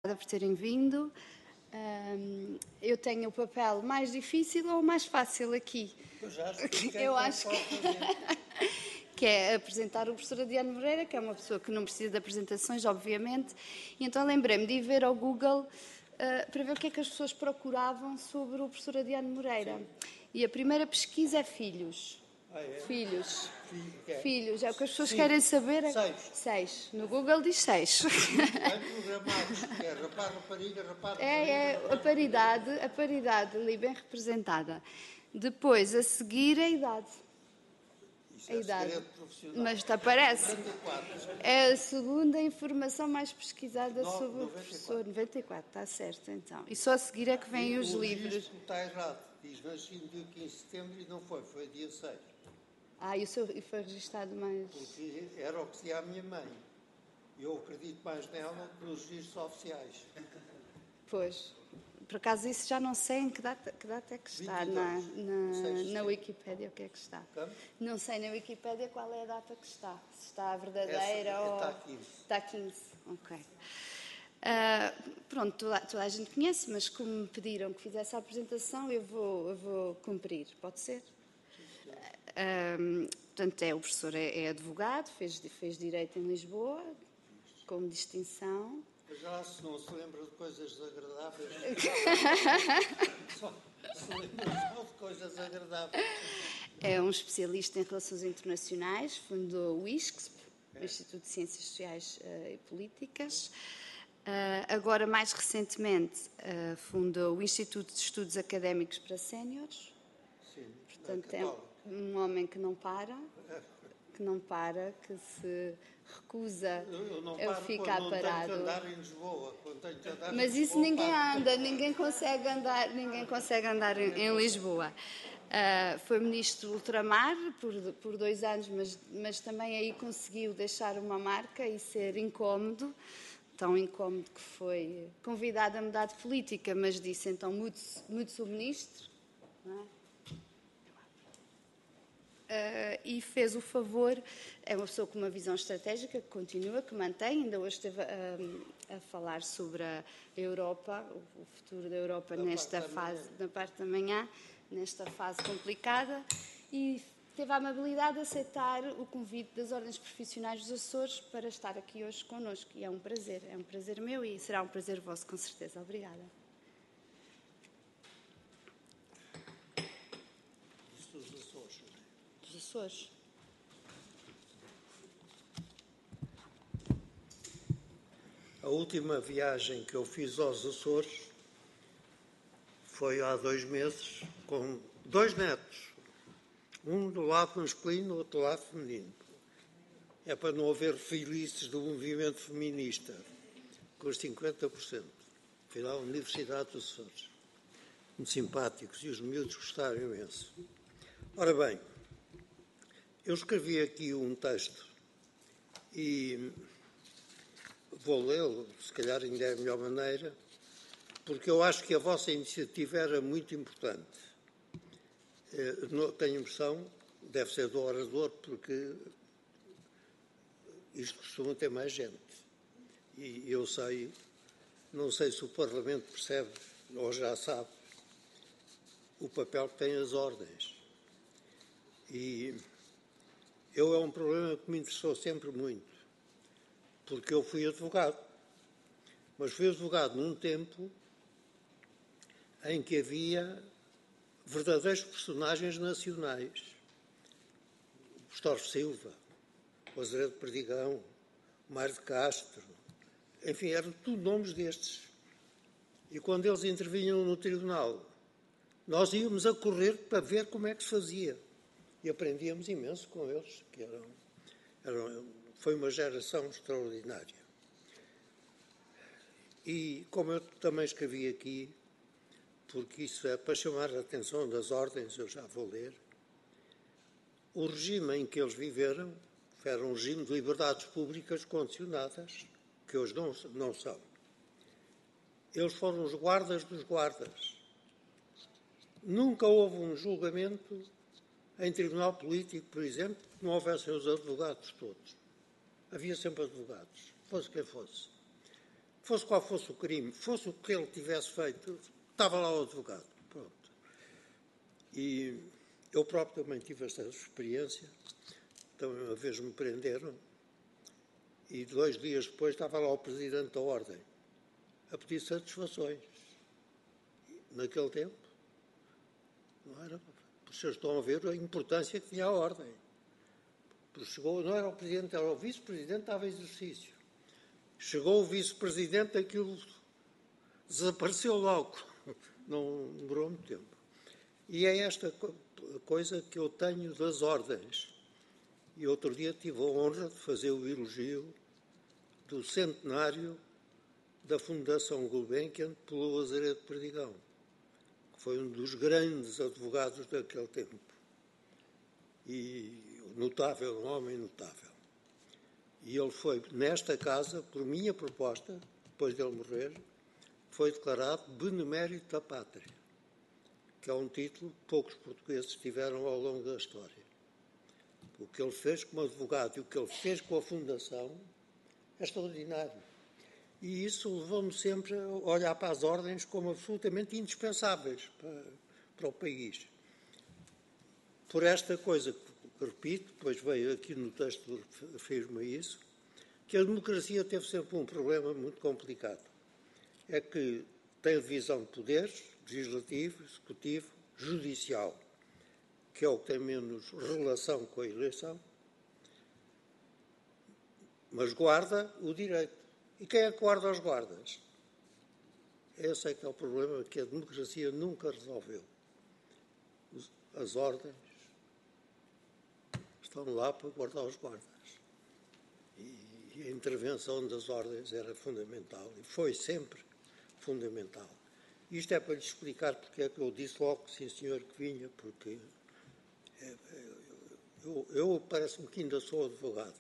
Por terem vindo. Eu tenho o papel mais difícil ou mais fácil aqui? Eu acho que é apresentar o professor Adiano Moreira, que é uma pessoa que não precisa de apresentações, obviamente. E então lembrei-me de ir ver ao Google para ver o que é que as pessoas procuravam sobre o professor Adiano Moreira. Sim. E a primeira pesquisa é filhos. Filhos. Filhos. É o que as pessoas querem saber. Seis. No Google diz 6. Bem programados. É rapaz, rapariga, rapaz, a paridade ali bem representada. Depois, a seguir, a idade. Isso é a idade. Profissional. Mas te aparece. 94. É a segunda informação mais pesquisada sobre 94. o professor. 94, está certo, então. E só a seguir é que vêm os livros. O está errado. Diz nascido dia 15 de setembro e não foi dia 6. E foi registado mais... Porque era o que dizia a minha mãe. Eu acredito mais nela que nos registros oficiais. Pois. Por acaso isso já não sei em que data é que está na Wikipédia, o que é que está. Como? Não sei na Wikipédia qual é a data que está. Se está a verdadeira ou... Está 15. Está 15, ok. Pronto, toda a gente conhece, mas como me pediram que fizesse a apresentação, eu vou cumprir. Pode ser? Portanto, o professor é advogado, fez Direito em Lisboa, com distinção. Já se não se lembra de coisas desagradáveis, só se lembra só de coisas agradáveis. É um especialista em relações internacionais, fundou o ISCSP, o Instituto de Ciências Sociais e Políticas. Agora, mais recentemente, fundou o Instituto de Estudos Académicos para Séniores. Sim, portanto, é um homem que não para, que se recusa a ficar parado. Tenho que andar em Lisboa. Mas isso ninguém anda, ninguém consegue andar em Lisboa. Foi ministro do ultramar por 2 anos, mas também aí conseguiu deixar uma marca e ser incómodo, tão incómodo que foi convidado a mudar de política, mas disse então mude-se o ministro, não é? E fez o favor, é uma pessoa com uma visão estratégica que continua, que mantém, ainda hoje esteve a falar sobre a Europa, o futuro da Europa nesta fase, na parte da manhã, nesta fase complicada, e teve a amabilidade de aceitar o convite das ordens profissionais dos Açores para estar aqui hoje connosco, e é um prazer meu e será um prazer vosso, com certeza. Obrigada. Açores. A última viagem que eu fiz aos Açores foi há 2 meses com 2 netos. Um do lado masculino, outro do lado feminino. É para não haver filhices do movimento feminista, com os 50%. Fui lá à Universidade dos Açores. Muito simpáticos e os miúdos gostaram imenso. Ora bem, eu escrevi aqui um texto e vou lê-lo, se calhar ainda é a melhor maneira, porque eu acho que a vossa iniciativa era muito importante. Tenho impressão, deve ser do orador, porque isto costuma ter mais gente. E eu não sei se o Parlamento percebe, ou já sabe, o papel que têm as ordens. E é um problema que me interessou sempre muito, porque eu fui advogado, mas fui advogado num tempo em que havia verdadeiros personagens nacionais. O Storff Silva, o Azeredo Perdigão, o Mário de Castro, enfim, eram tudo nomes destes. E quando eles intervinham no tribunal, nós íamos a correr para ver como é que se fazia. E aprendíamos imenso com eles, que foi uma geração extraordinária. E como eu também escrevi aqui, porque isso é para chamar a atenção das ordens, eu já vou ler, o regime em que eles viveram era um regime de liberdades públicas condicionadas, que hoje não são. Eles foram os guardas dos guardas. Nunca houve um julgamento em tribunal político, por exemplo, que não houvessem os advogados todos. Havia sempre advogados, fosse quem fosse. fosse qual fosse o crime, fosse o que ele tivesse feito, estava lá o advogado. Pronto. E eu próprio também tive esta experiência. Então, uma vez me prenderam e 2 dias depois estava lá o presidente da Ordem a pedir satisfações. Naquele tempo, não era? Vocês estão a ver a importância que tinha a Ordem. Chegou, não era o presidente, era o vice-presidente, estava em exercício. Chegou o vice-presidente, aquilo desapareceu logo. Não demorou muito tempo. E é esta coisa que eu tenho das ordens. E outro dia tive a honra de fazer o elogio do centenário da Fundação Gulbenkian pelo Lazareto de Perdigão, que foi um dos grandes advogados daquele tempo. E notável, um homem notável. E ele foi, nesta casa, por minha proposta, depois dele morrer, foi declarado Benemérito da Pátria, que é um título que poucos portugueses tiveram ao longo da história. O que ele fez como advogado e o que ele fez com a Fundação é extraordinário. E isso levou-me sempre a olhar para as ordens como absolutamente indispensáveis para o país. Por esta coisa que repito, depois veio aqui no texto refiro-me a isso, que a democracia teve sempre um problema muito complicado. É que tem divisão de poderes, legislativo, executivo, judicial, que é o que tem menos relação com a eleição, mas guarda o direito. E quem é que guarda os guardas? Esse é que é o problema que a democracia nunca resolveu. As ordens estão lá para guardar os guardas. E a intervenção das ordens era fundamental, e foi sempre fundamental. Isto é para lhe explicar porque é que eu disse logo, sim senhor, que vinha, porque eu parece-me que ainda sou advogado.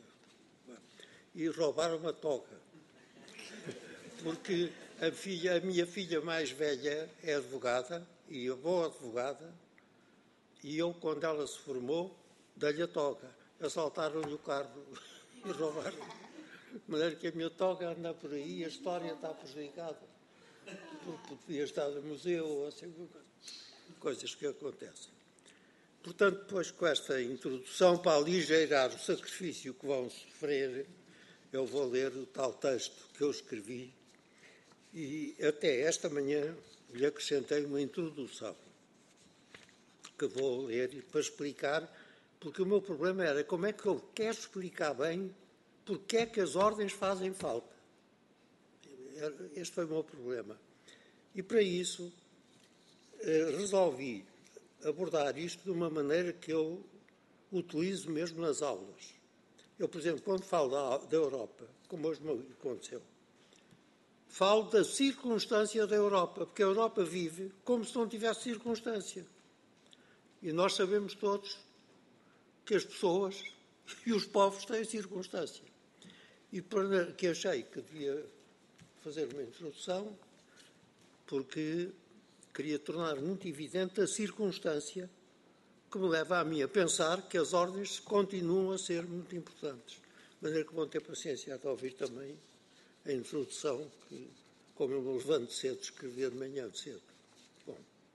E roubaram a toga. Porque a minha filha mais velha é advogada, e a boa advogada, e eu, quando ela se formou, dei-lhe a toga. Assaltaram-lhe o carro e roubaram. De maneira que a minha toga anda por aí e a história está prejudicada. Porque podia estar no museu, ou assim, coisas que acontecem. Portanto, depois, com esta introdução, para aligeirar o sacrifício que vão sofrer, eu vou ler o tal texto que eu escrevi e até esta manhã lhe acrescentei uma introdução que vou ler para explicar, porque o meu problema era como é que eu quero explicar bem porque é que as ordens fazem falta. Este foi o meu problema. E para isso resolvi abordar isto de uma maneira que eu utilizo mesmo nas aulas. Eu, por exemplo, quando falo da Europa, como hoje me aconteceu, falo da circunstância da Europa, porque a Europa vive como se não tivesse circunstância. E nós sabemos todos que as pessoas e os povos têm circunstância. E para que achei que devia fazer uma introdução, porque queria tornar muito evidente a circunstância que me leva a mim a pensar que as ordens continuam a ser muito importantes. De maneira que vão ter paciência de ouvir também a introdução, que, como eu me levanto cedo, escrevia de manhã cedo. Bom,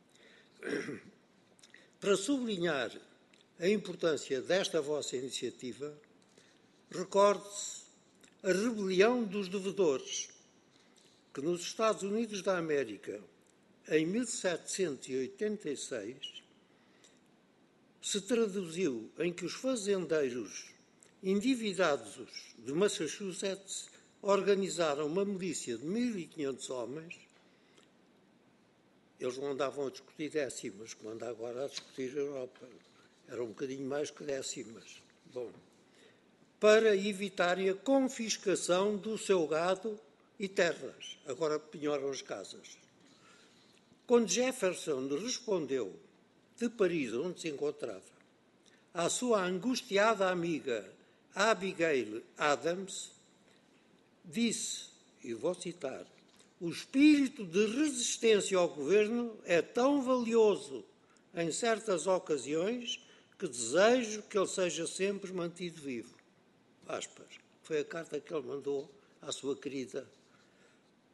para sublinhar a importância desta vossa iniciativa, recorde-se a rebelião dos devedores, que nos Estados Unidos da América, em 1786, se traduziu em que os fazendeiros endividados de Massachusetts organizaram uma milícia de 1.500 homens. Eles não andavam a discutir décimas, como anda agora a discutir a Europa. Eram um bocadinho mais que décimas. Bom, para evitarem a confiscação do seu gado e terras. Agora penhoram as casas. Quando Jefferson respondeu de Paris, onde se encontrava, à sua angustiada amiga Abigail Adams, disse, e vou citar, o espírito de resistência ao governo é tão valioso em certas ocasiões que desejo que ele seja sempre mantido vivo. Aspas. Foi a carta que ele mandou à sua querida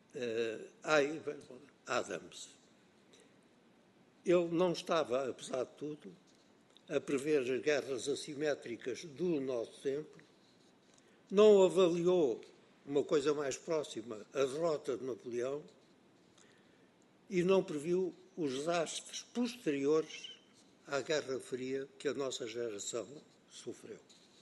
Adams. Ele não estava, apesar de tudo, a prever as guerras assimétricas do nosso tempo, não avaliou uma coisa mais próxima, a derrota de Napoleão, e não previu os desastres posteriores à Guerra Fria que a nossa geração sofreu.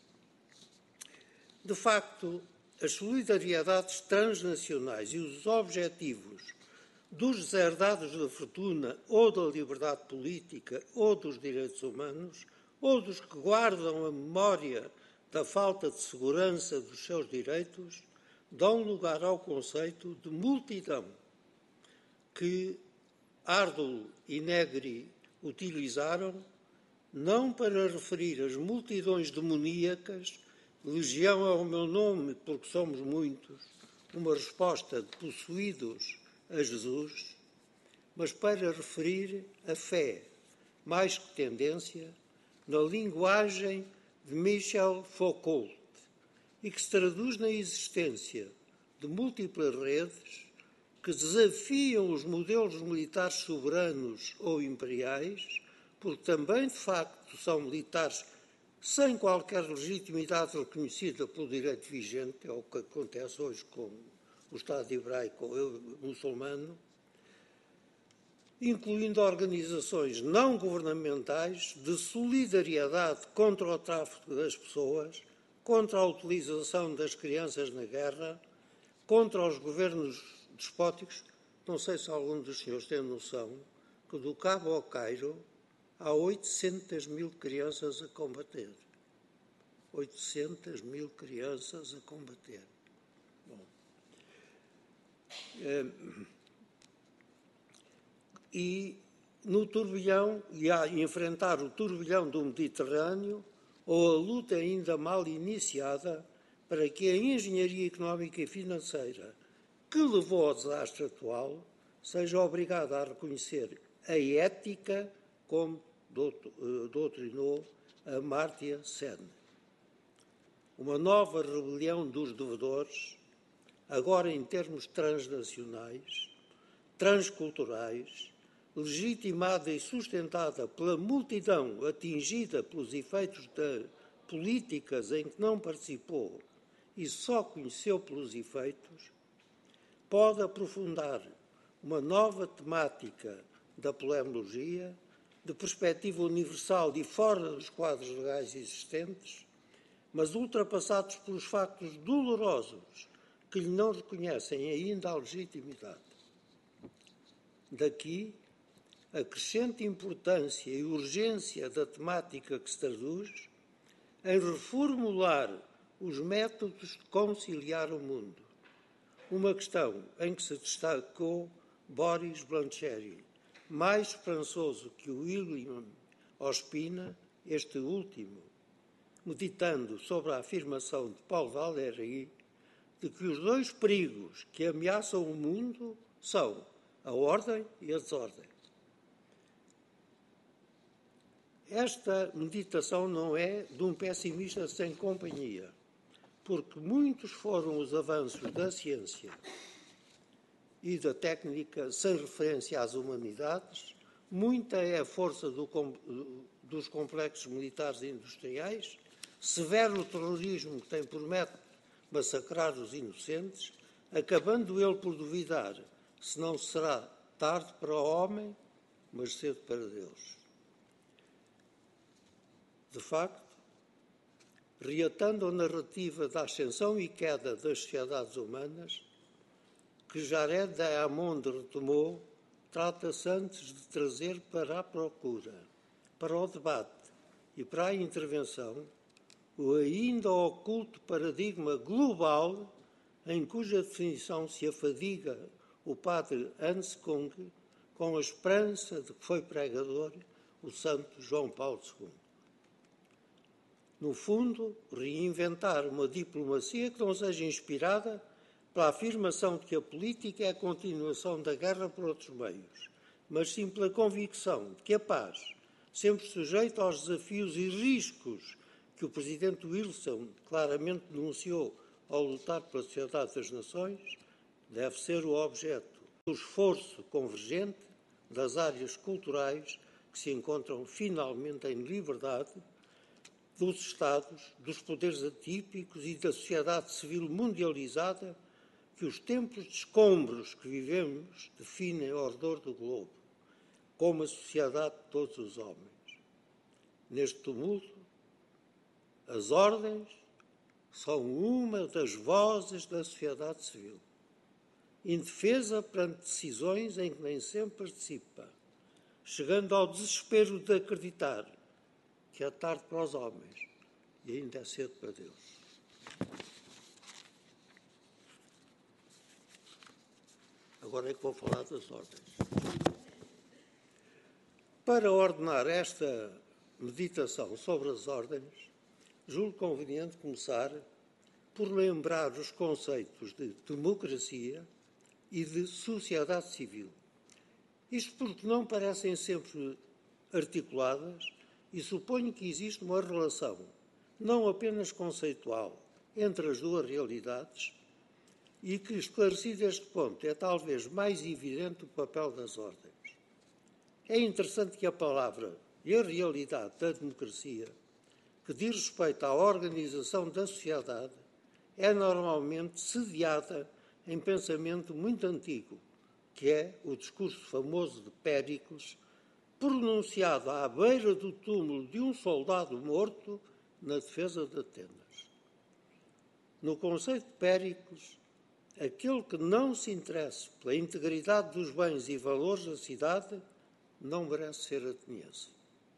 De facto, as solidariedades transnacionais e os objetivos dos deserdados da fortuna ou da liberdade política ou dos direitos humanos ou dos que guardam a memória da falta de segurança dos seus direitos dão lugar ao conceito de multidão que Ardul e Negri utilizaram não para referir as multidões demoníacas, legião é o meu nome porque somos muitos, uma resposta de possuídos a Jesus, mas para referir a fé, mais que tendência, na linguagem de Michel Foucault, e que se traduz na existência de múltiplas redes que desafiam os modelos militares soberanos ou imperiais, porque também, de facto, são militares sem qualquer legitimidade reconhecida pelo direito vigente, é o que acontece hoje com o Estado hebraico ou muçulmano, incluindo organizações não governamentais de solidariedade contra o tráfico das pessoas, contra a utilização das crianças na guerra, contra os governos despóticos. Não sei se algum dos senhores tem noção que do Cabo ao Cairo há 800 mil crianças a combater. 800 mil crianças a combater. Bom. E no turbilhão, e a enfrentar o turbilhão do Mediterrâneo, ou a luta ainda mal iniciada para que a engenharia económica e financeira que levou ao desastre atual seja obrigada a reconhecer a ética, como doutrinou Amartya Sen. Uma nova rebelião dos devedores, agora em termos transnacionais, transculturais, legitimada e sustentada pela multidão atingida pelos efeitos de políticas em que não participou e só conheceu pelos efeitos, pode aprofundar uma nova temática da polemologia, de perspectiva universal e fora dos quadros legais existentes, mas ultrapassados pelos factos dolorosos que lhe não reconhecem ainda a legitimidade. Daqui, a crescente importância e urgência da temática que se traduz em reformular os métodos de conciliar o mundo. Uma questão em que se destacou Boris Blancheri, mais esperançoso que o William Ospina, este último, meditando sobre a afirmação de Paul Valéry de que os dois perigos que ameaçam o mundo são a ordem e a desordem. Esta meditação não é de um pessimista sem companhia, porque muitos foram os avanços da ciência e da técnica sem referência às humanidades, muita é a força dos complexos militares e industriais, severo terrorismo que tem por método massacrar os inocentes, acabando ele por duvidar se não será tarde para o homem, mas cedo para Deus. De facto, reatando a narrativa da ascensão e queda das sociedades humanas, que Jared Diamond retomou, trata-se antes de trazer para a procura, para o debate e para a intervenção, o ainda oculto paradigma global em cuja definição se afadiga o padre Hans Kung com a esperança de que foi pregador o santo João Paulo II. No fundo, reinventar uma diplomacia que não seja inspirada pela afirmação de que a política é a continuação da guerra por outros meios, mas sim pela convicção de que a paz, sempre sujeita aos desafios e riscos que o presidente Wilson claramente denunciou ao lutar pela sociedade das nações, deve ser o objeto do esforço convergente das áreas culturais que se encontram finalmente em liberdade, dos Estados, dos poderes atípicos e da sociedade civil mundializada que os tempos de escombros que vivemos definem ao redor do globo, como a sociedade de todos os homens. Neste tumulto, as ordens são uma das vozes da sociedade civil, indefesa perante decisões em que nem sempre participa, chegando ao desespero de acreditar que é tarde para os homens e ainda é cedo para Deus. Agora é que vou falar das ordens. Para ordenar esta meditação sobre as ordens, julgo conveniente começar por lembrar os conceitos de democracia e de sociedade civil. Isto porque não parecem sempre articuladas e suponho que existe uma relação, não apenas conceitual, entre as duas realidades e que, esclarecido este ponto, é talvez mais evidente o papel das ordens. É interessante que a palavra e a realidade da democracia, que diz respeito à organização da sociedade, é normalmente sediada em pensamento muito antigo, que é o discurso famoso de Péricles, pronunciado à beira do túmulo de um soldado morto na defesa de Atenas. No conceito de Péricles, aquele que não se interesse pela integridade dos bens e valores da cidade não merece ser ateniense.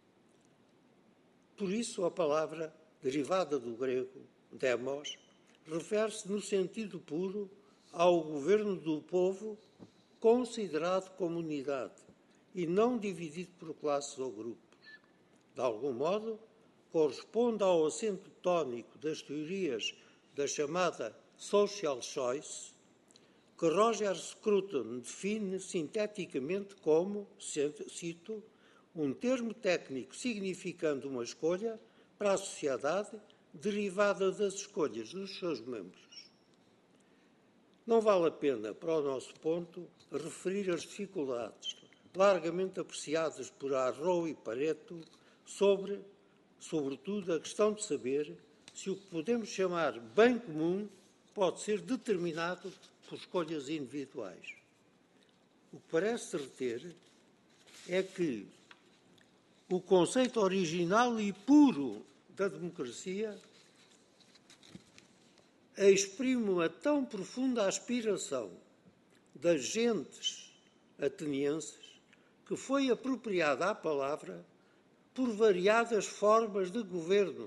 Por isso, a palavra, derivada do grego, demos, refere-se no sentido puro ao governo do povo considerado como unidade e não dividido por classes ou grupos. De algum modo, corresponde ao acento tónico das teorias da chamada social choice, que Roger Scruton define sinteticamente como, cito, um termo técnico significando uma escolha para a sociedade derivada das escolhas dos seus membros. Não vale a pena, para o nosso ponto, referir as dificuldades largamente apreciadas por Arrow e Pareto sobre, sobretudo, a questão de saber se o que podemos chamar bem comum pode ser determinado por escolhas individuais. O que parece reter é que o conceito original e puro da democracia exprime uma tão profunda aspiração das gentes atenienses que foi apropriada à palavra por variadas formas de governo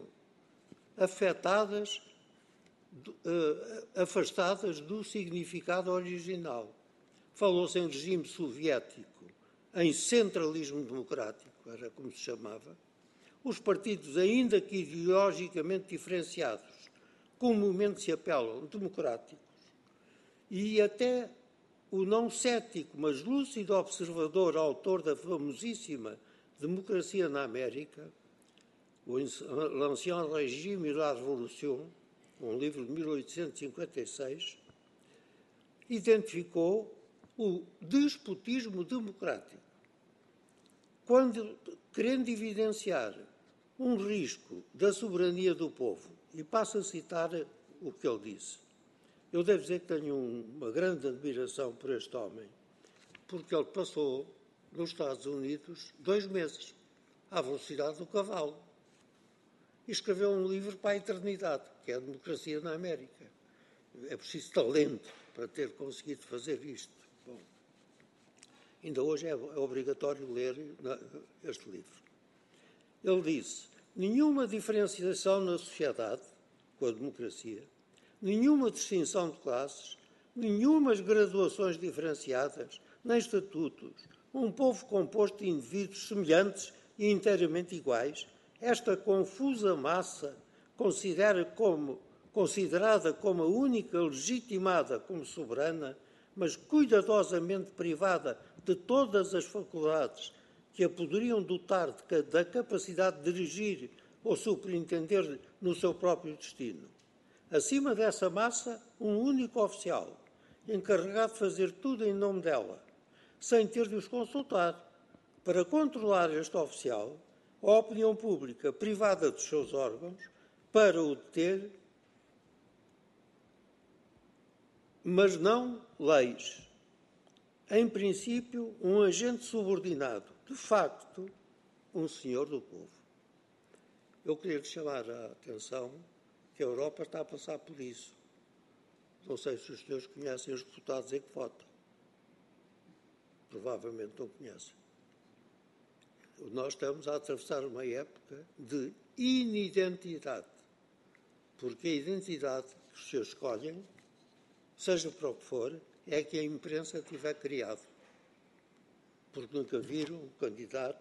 afastadas do significado original. Falou-se em regime soviético, em centralismo democrático, era como se chamava. Os partidos, ainda que ideologicamente diferenciados, comumente se apelam democráticos, e até o não cético, mas lúcido observador, autor da famosíssima Democracia na América, L'Ancien Régime et la Révolution, um livro de 1856, identificou o despotismo democrático, quando, querendo evidenciar um risco da soberania do povo, e passo a citar o que ele disse. Eu devo dizer que tenho uma grande admiração por este homem, porque ele passou nos Estados Unidos 2 meses, à velocidade do cavalo, e escreveu um livro para a eternidade, que é a Democracia na América. É preciso talento para ter conseguido fazer isto. Bom, ainda hoje é obrigatório ler este livro. Ele disse: nenhuma diferenciação na sociedade, com a democracia, nenhuma distinção de classes, nenhumas graduações diferenciadas, nem estatutos, um povo composto de indivíduos semelhantes e inteiramente iguais, esta confusa massa, considerada como a única legitimada como soberana, mas cuidadosamente privada de todas as faculdades que a poderiam dotar da capacidade de dirigir ou superintender no seu próprio destino. Acima dessa massa, um único oficial, encarregado de fazer tudo em nome dela, sem ter de os consultar, para controlar este oficial, a opinião pública privada dos seus órgãos, para o deter, mas não leis. Em princípio, um agente subordinado, de facto, um senhor do povo. Eu queria lhe chamar a atenção que a Europa está a passar por isso. Não sei se os senhores conhecem os deputados em que votam. Provavelmente não conhecem. Nós estamos a atravessar uma época de inidentidade, porque a identidade que os senhores escolhem, seja para o que for, é que a imprensa tiver criado. Porque nunca viram o candidato,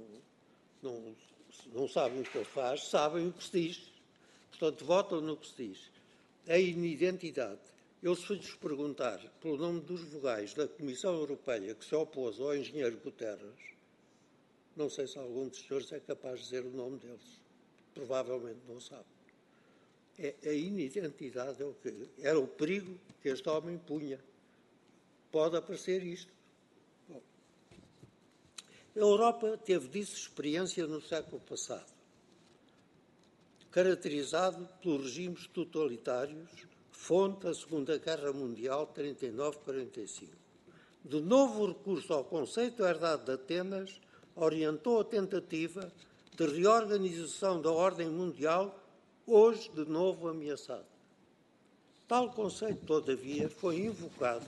não sabem o que ele faz, sabem o que se diz. Portanto, votam no que se diz. A inidentidade. Eu, se lhes perguntar pelo nome dos vogais da Comissão Europeia que se opôs ao engenheiro Guterres, não sei se algum dos senhores é capaz de dizer o nome deles. Provavelmente não sabe. A inidentidade era o perigo que este homem punha. Pode aparecer isto. Bom, a Europa teve disso experiência no século passado, caracterizado pelos regimes totalitários, fonte da Segunda Guerra Mundial, 39-45. De novo, o recurso ao conceito herdado de Atenas orientou a tentativa de reorganização da ordem mundial, hoje de novo ameaçada. Tal conceito, todavia, foi invocado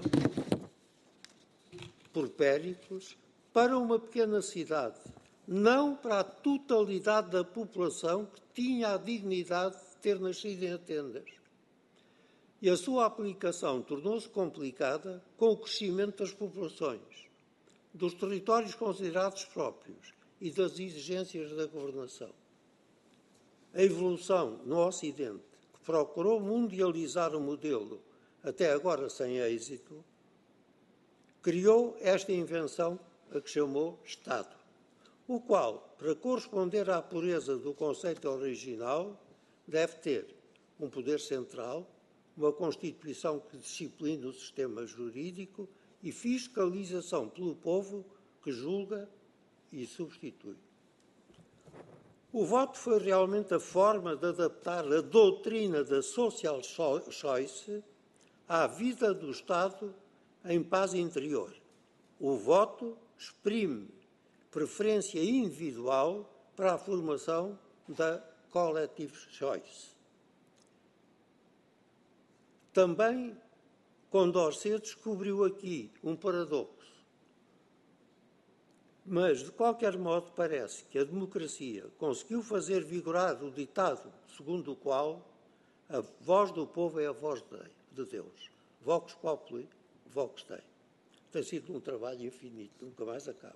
por Péricles para uma pequena cidade, não para a totalidade da população que tinha a dignidade de ter nascido em Atenas. E a sua aplicação tornou-se complicada com o crescimento das populações, dos territórios considerados próprios e das exigências da governação. A evolução no Ocidente, que procurou mundializar o modelo, até agora sem êxito, criou esta invenção a que chamou Estado, o qual, para corresponder à pureza do conceito original, deve ter um poder central, uma Constituição que discipline o sistema jurídico e fiscalização pelo povo que julga e substitui. O voto foi realmente a forma de adaptar a doutrina da social choice à vida do Estado em paz interior. O voto exprime preferência individual para a formação da collective choice. Também Condorcet descobriu aqui um paradoxo. Mas, de qualquer modo, parece que a democracia conseguiu fazer vigorar o ditado segundo o qual a voz do povo é a voz de Deus. Vox populi, vox Dei. Tem sido um trabalho infinito, nunca mais acaba.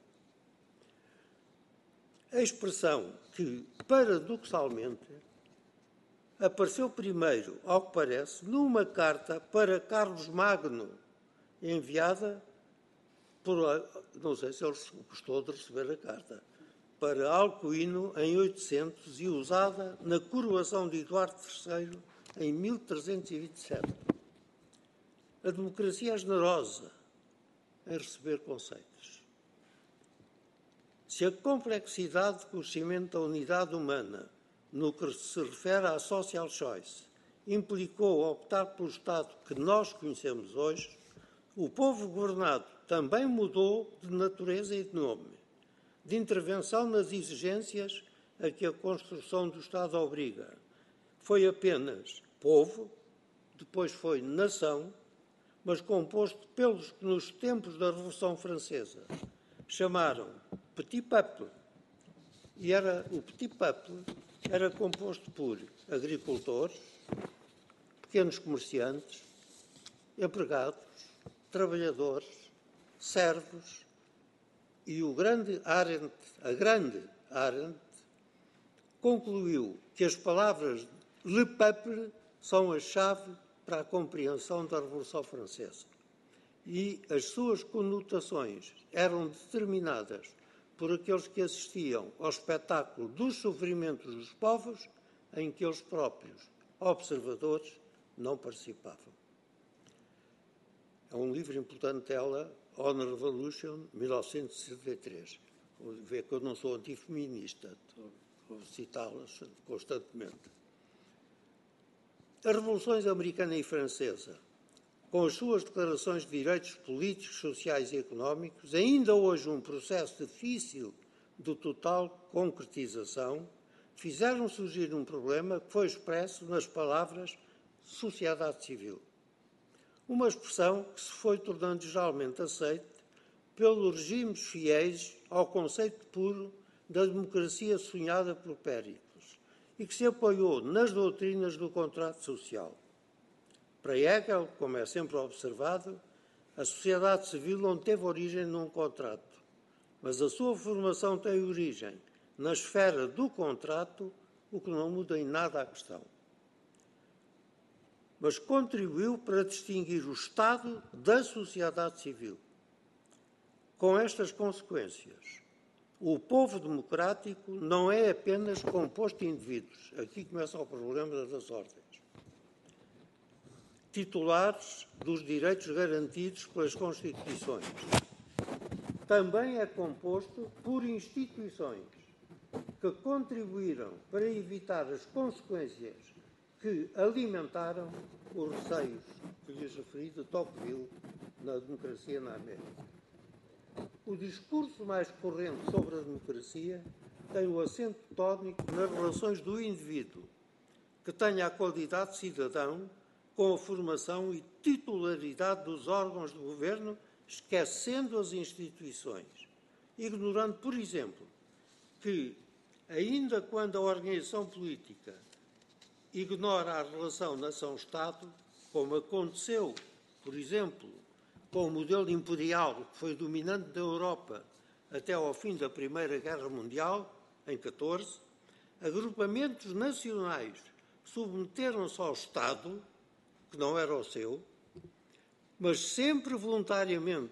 A expressão que, paradoxalmente, apareceu primeiro, ao que parece, numa carta para Carlos Magno, enviada por, não sei se ele gostou de receber a carta, para Alcuino em 800 e usada na coroação de Eduardo III em 1327. A democracia é generosa em receber conceitos. Se a complexidade de conhecimento da unidade humana, no que se refere à social choice, implicou optar pelo Estado que nós conhecemos hoje, o povo governado também mudou de natureza e de nome, de intervenção nas exigências a que a construção do Estado obriga. Foi apenas povo, depois foi nação, mas composto pelos que nos tempos da Revolução Francesa chamaram petit peuple. E o petit peuple era composto por agricultores, pequenos comerciantes, empregados, trabalhadores, servos, e a grande Arendt concluiu que as palavras le peuple são a chave para a compreensão da Revolução Francesa. E as suas conotações eram determinadas por aqueles que assistiam ao espetáculo dos sofrimentos dos povos em que eles próprios, observadores, não participavam. Há um livro importante dela, On Revolution, 1963. Vê que eu não sou antifeminista, estou a citá-las constantemente. As revoluções americana e francesa, com as suas declarações de direitos políticos, sociais e económicos, ainda hoje um processo difícil de total concretização, fizeram surgir um problema que foi expresso nas palavras sociedade civil. Uma expressão que se foi tornando geralmente aceite pelos regimes fiéis ao conceito puro da democracia sonhada por Péricles e que se apoiou nas doutrinas do contrato social. Para Hegel, como é sempre observado, a sociedade civil não teve origem num contrato, mas a sua formação tem origem na esfera do contrato, o que não muda em nada a questão. Mas contribuiu para distinguir o Estado da sociedade civil. Com estas consequências, o povo democrático não é apenas composto de indivíduos. Aqui começa o problema das ordens. Titulares dos direitos garantidos pelas Constituições. Também é composto por instituições que contribuíram para evitar as consequências que alimentaram os receios que lhes referi de Tocqueville na democracia na América. O discurso mais corrente sobre a democracia tem o acento tónico nas relações do indivíduo, que tenha a qualidade de cidadão com a formação e titularidade dos órgãos de governo, esquecendo as instituições, ignorando, por exemplo, que, ainda quando a organização política ignora a relação nação-Estado, como aconteceu, por exemplo, com o modelo imperial que foi dominante da Europa até ao fim da Primeira Guerra Mundial, em 14, agrupamentos nacionais submeteram-se ao Estado, que não era o seu, mas sempre voluntariamente,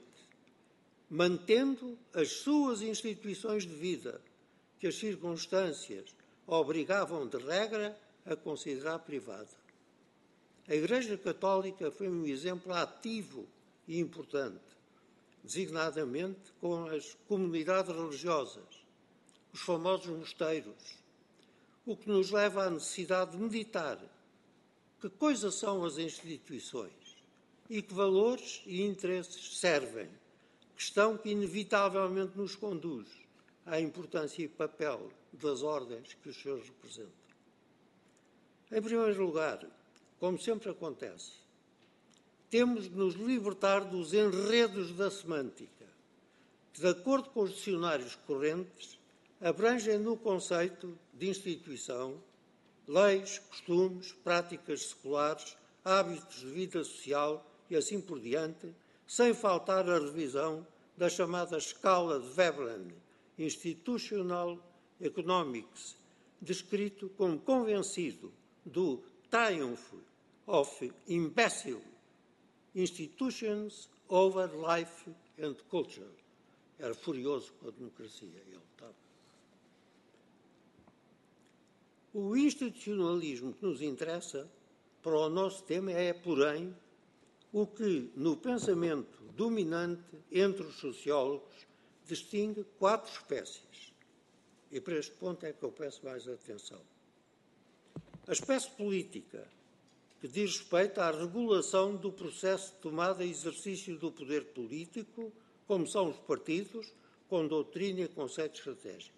mantendo as suas instituições de vida, que as circunstâncias obrigavam de regra a considerar privada. A Igreja Católica foi um exemplo ativo e importante, designadamente com as comunidades religiosas, os famosos mosteiros, o que nos leva à necessidade de meditar que coisas são as instituições e que valores e interesses servem, questão que inevitavelmente nos conduz à importância e papel das ordens que os senhores representam. Em primeiro lugar, como sempre acontece, temos de nos libertar dos enredos da semântica, que, de acordo com os dicionários correntes, abrangem no conceito de instituição leis, costumes, práticas seculares, hábitos de vida social e assim por diante, sem faltar a revisão da chamada escala de Veblen, Institutional Economics, descrito como convencido do triumph of imbecile institutions over life and culture. Era furioso com a democracia, ele estava. O institucionalismo que nos interessa para o nosso tema é, porém, o que, no pensamento dominante entre os sociólogos, distingue 4 espécies. E para este ponto é que eu peço mais atenção. A espécie política, que diz respeito à regulação do processo de tomada e exercício do poder político, como são os partidos, com doutrina e conceito estratégico.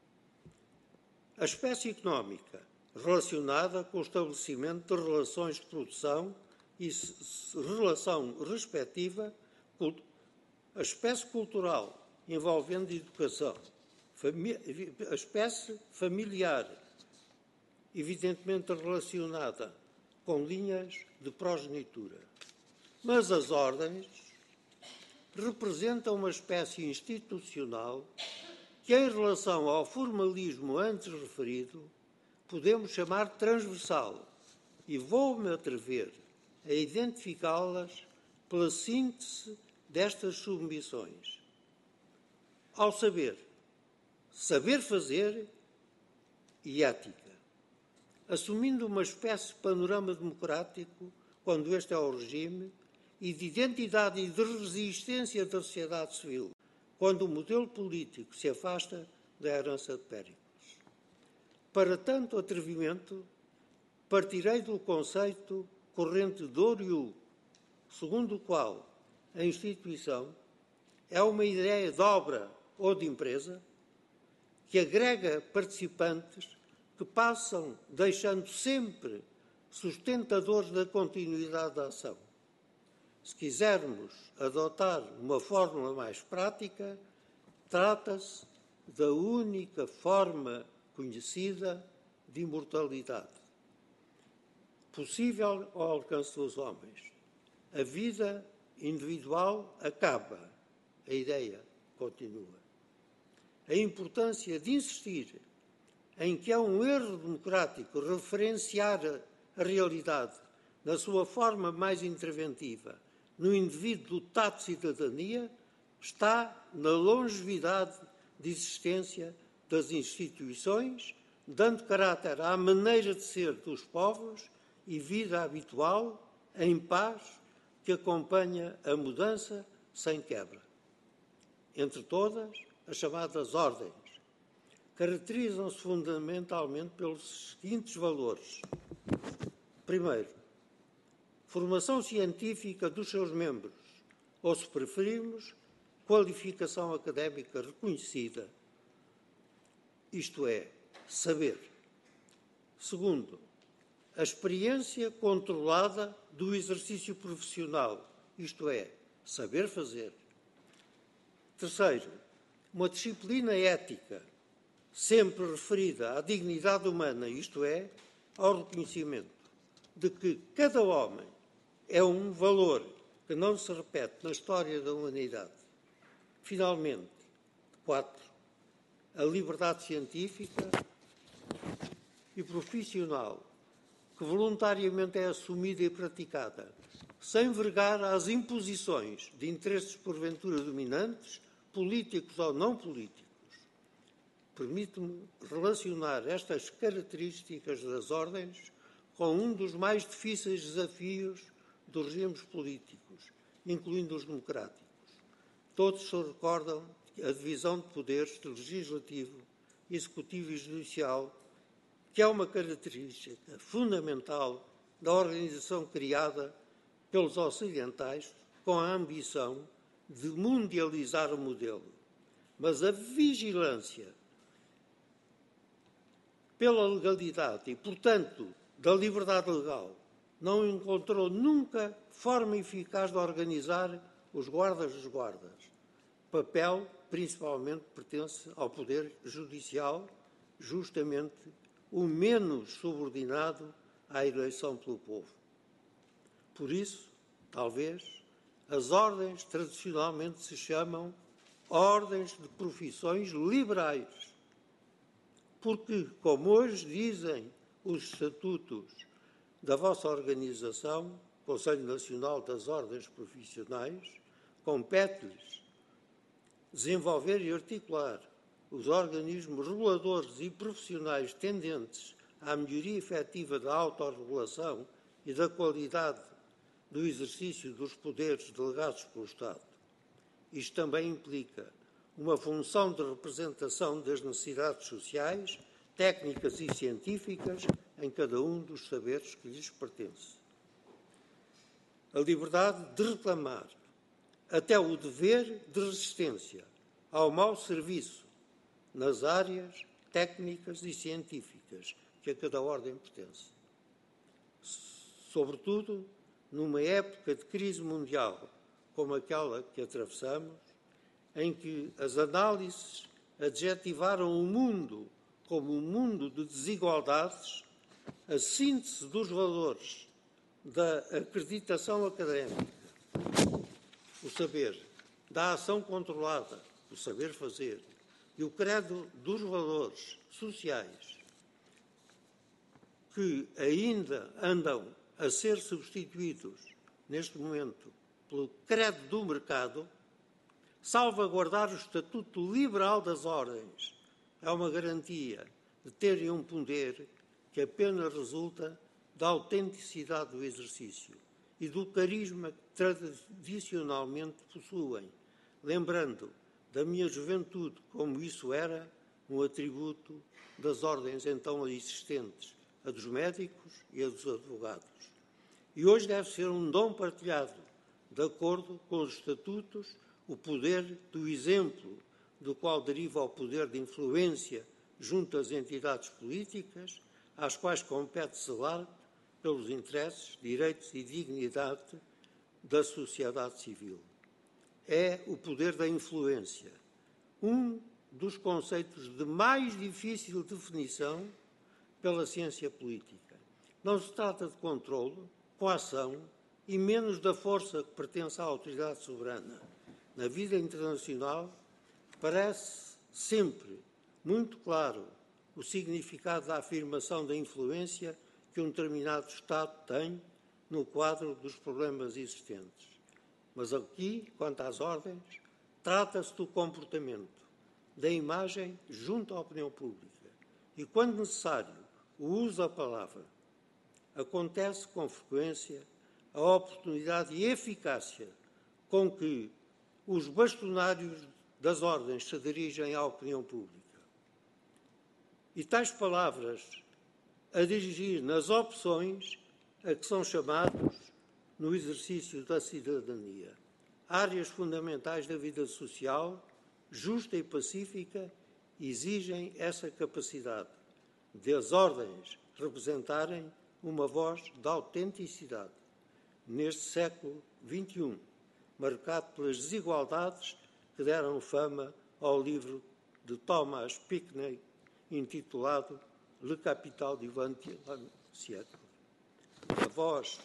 A espécie económica, relacionada com o estabelecimento de relações de produção e relação respectiva, a espécie cultural, envolvendo educação, a espécie familiar, evidentemente relacionada com linhas de progenitura. Mas as ordens representam uma espécie institucional que, em relação ao formalismo antes referido, podemos chamar transversal, e vou-me atrever a identificá-las pela síntese destas submissões. Ao saber fazer e ética, assumindo uma espécie de panorama democrático, quando este é o regime, e de identidade e de resistência da sociedade civil, quando o modelo político se afasta da herança de Péricles. Para tanto atrevimento, partirei do conceito corrente de Oriu, segundo o qual a instituição é uma ideia de obra ou de empresa que agrega participantes que passam deixando sempre sustentadores da continuidade da ação. Se quisermos adotar uma fórmula mais prática, trata-se da única forma conhecida de imortalidade possível ao alcance dos homens. A vida individual acaba, a ideia continua. A importância de insistir em que é um erro democrático referenciar a realidade na sua forma mais interventiva, no indivíduo dotado de cidadania, está na longevidade de existência das instituições, dando caráter à maneira de ser dos povos e vida habitual, em paz, que acompanha a mudança sem quebra. Entre todas, as chamadas ordens caracterizam-se fundamentalmente pelos seguintes valores. Primeiro, formação científica dos seus membros, ou, se preferirmos, qualificação académica reconhecida, isto é, saber. Segundo, a experiência controlada do exercício profissional, isto é, saber fazer. Terceiro, uma disciplina ética, sempre referida à dignidade humana, isto é, ao reconhecimento de que cada homem é um valor que não se repete na história da humanidade. Finalmente, 4, a liberdade científica e profissional, que voluntariamente é assumida e praticada, sem vergar às imposições de interesses porventura dominantes, políticos ou não políticos. Permite-me relacionar estas características das ordens com um dos mais difíceis desafios dos regimes políticos, incluindo os democráticos. Todos se recordam a divisão de poderes de legislativo, executivo e judicial, que é uma característica fundamental da organização criada pelos ocidentais com a ambição de mundializar o modelo. Mas a vigilância pela legalidade e, portanto, da liberdade legal não encontrou nunca forma eficaz de organizar os guardas dos guardas. Papel, principalmente, pertence ao Poder Judicial, justamente o menos subordinado à eleição pelo povo. Por isso, talvez, as ordens tradicionalmente se chamam ordens de profissões liberais, porque, como hoje dizem os estatutos da vossa organização, Conselho Nacional das Ordens Profissionais, compete-lhes desenvolver e articular os organismos reguladores e profissionais tendentes à melhoria efetiva da autorregulação e da qualidade do exercício dos poderes delegados pelo Estado. Isto também implica uma função de representação das necessidades sociais, técnicas e científicas em cada um dos saberes que lhes pertence. A liberdade de reclamar, até o dever de resistência ao mau serviço nas áreas técnicas e científicas que a cada ordem pertence. Sobretudo, numa época de crise mundial como aquela que atravessamos, em que as análises adjetivaram o mundo como um mundo de desigualdades, a síntese dos valores da acreditação académica, o saber, da ação controlada, o saber fazer, e o credo dos valores sociais que ainda andam a ser substituídos, neste momento, pelo credo do mercado, salvaguardar o estatuto liberal das ordens é uma garantia de terem um poder que apenas resulta da autenticidade do exercício e do carisma que tradicionalmente possuem, lembrando da minha juventude como isso era um atributo das ordens então existentes, a dos médicos e a dos advogados. E hoje deve ser um dom partilhado, de acordo com os estatutos, o poder do exemplo, do qual deriva o poder de influência junto às entidades políticas, às quais compete zelar pelos interesses, direitos e dignidade da sociedade civil. É o poder da influência, um dos conceitos de mais difícil definição pela ciência política. Não se trata de controle, coação e menos da força que pertence à autoridade soberana. Na vida internacional, parece sempre muito claro o significado da afirmação da influência que um determinado Estado tem no quadro dos problemas existentes. Mas aqui, quanto às ordens, trata-se do comportamento, da imagem junto à opinião pública. E, quando necessário, o uso da palavra. Acontece com frequência a oportunidade e eficácia com que os bastonários das ordens se dirigem à opinião pública. E tais palavras a dirigir nas opções a que são chamados no exercício da cidadania. Áreas fundamentais da vida social, justa e pacífica, exigem essa capacidade de as ordens representarem uma voz de autenticidade. Neste século XXI, marcado pelas desigualdades que deram fama ao livro de Thomas Piketty, intitulado Le Capital du XXe siècle. A voz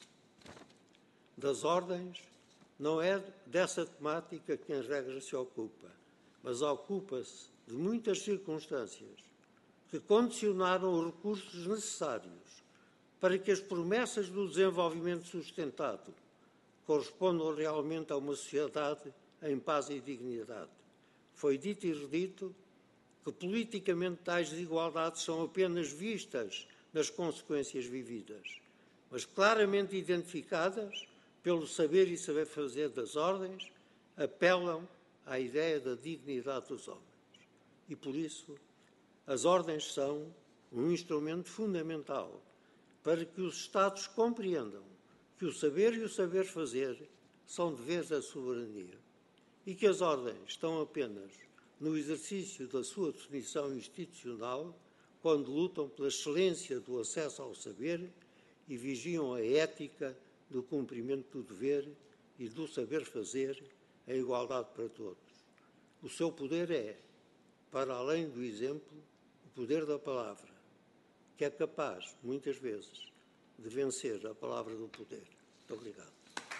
das ordens não é dessa temática que, em regra, se ocupa, mas ocupa-se de muitas circunstâncias que condicionaram os recursos necessários para que as promessas do desenvolvimento sustentado correspondam realmente a uma sociedade em paz e dignidade. Foi dito e redito que politicamente tais desigualdades são apenas vistas nas consequências vividas, mas claramente identificadas pelo saber e saber fazer das ordens, apelam à ideia da dignidade dos homens. E por isso, as ordens são um instrumento fundamental para que os Estados compreendam que o saber e o saber fazer são deveres da soberania e que as ordens estão apenas no exercício da sua definição institucional quando lutam pela excelência do acesso ao saber e vigiam a ética do cumprimento do dever e do saber fazer em igualdade para todos. O seu poder é, para além do exemplo, o poder da palavra, que é capaz, muitas vezes, de vencer a palavra do poder. Muito obrigado.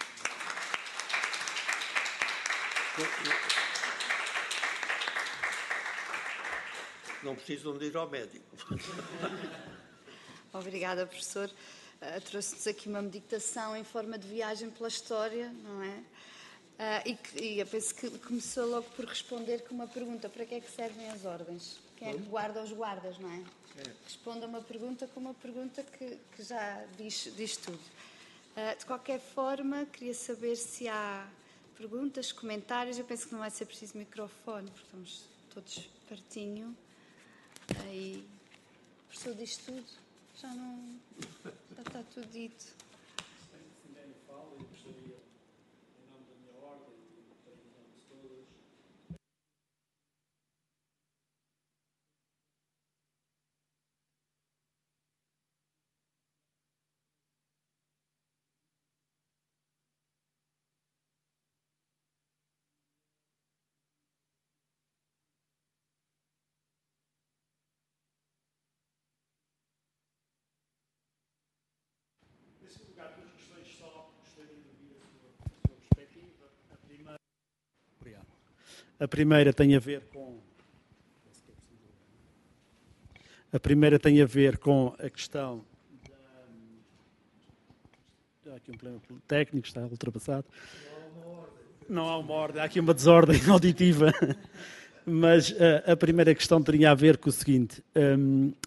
Não precisam de ir ao médico. Obrigada, professor. Trouxe-nos aqui uma meditação em forma de viagem pela história, não é? E eu penso que começou logo por responder com uma pergunta: para que é que servem as ordens? Quem é que guarda os guardas, não é? Responda uma pergunta com uma pergunta que já diz tudo. De qualquer forma, queria saber se há perguntas, comentários. Eu penso que não vai ser preciso microfone, porque estamos todos pertinho. Aí, o professor diz tudo. Já está tudo dito. Nesse lugar, duas questões só, gostaria de ouvir a sua perspectiva. A primeira tem a ver com... A primeira tem a ver com a questão da... Há aqui um problema técnico, está ultrapassado. Não há uma ordem, há aqui uma desordem auditiva. Mas a primeira questão teria a ver com o seguinte.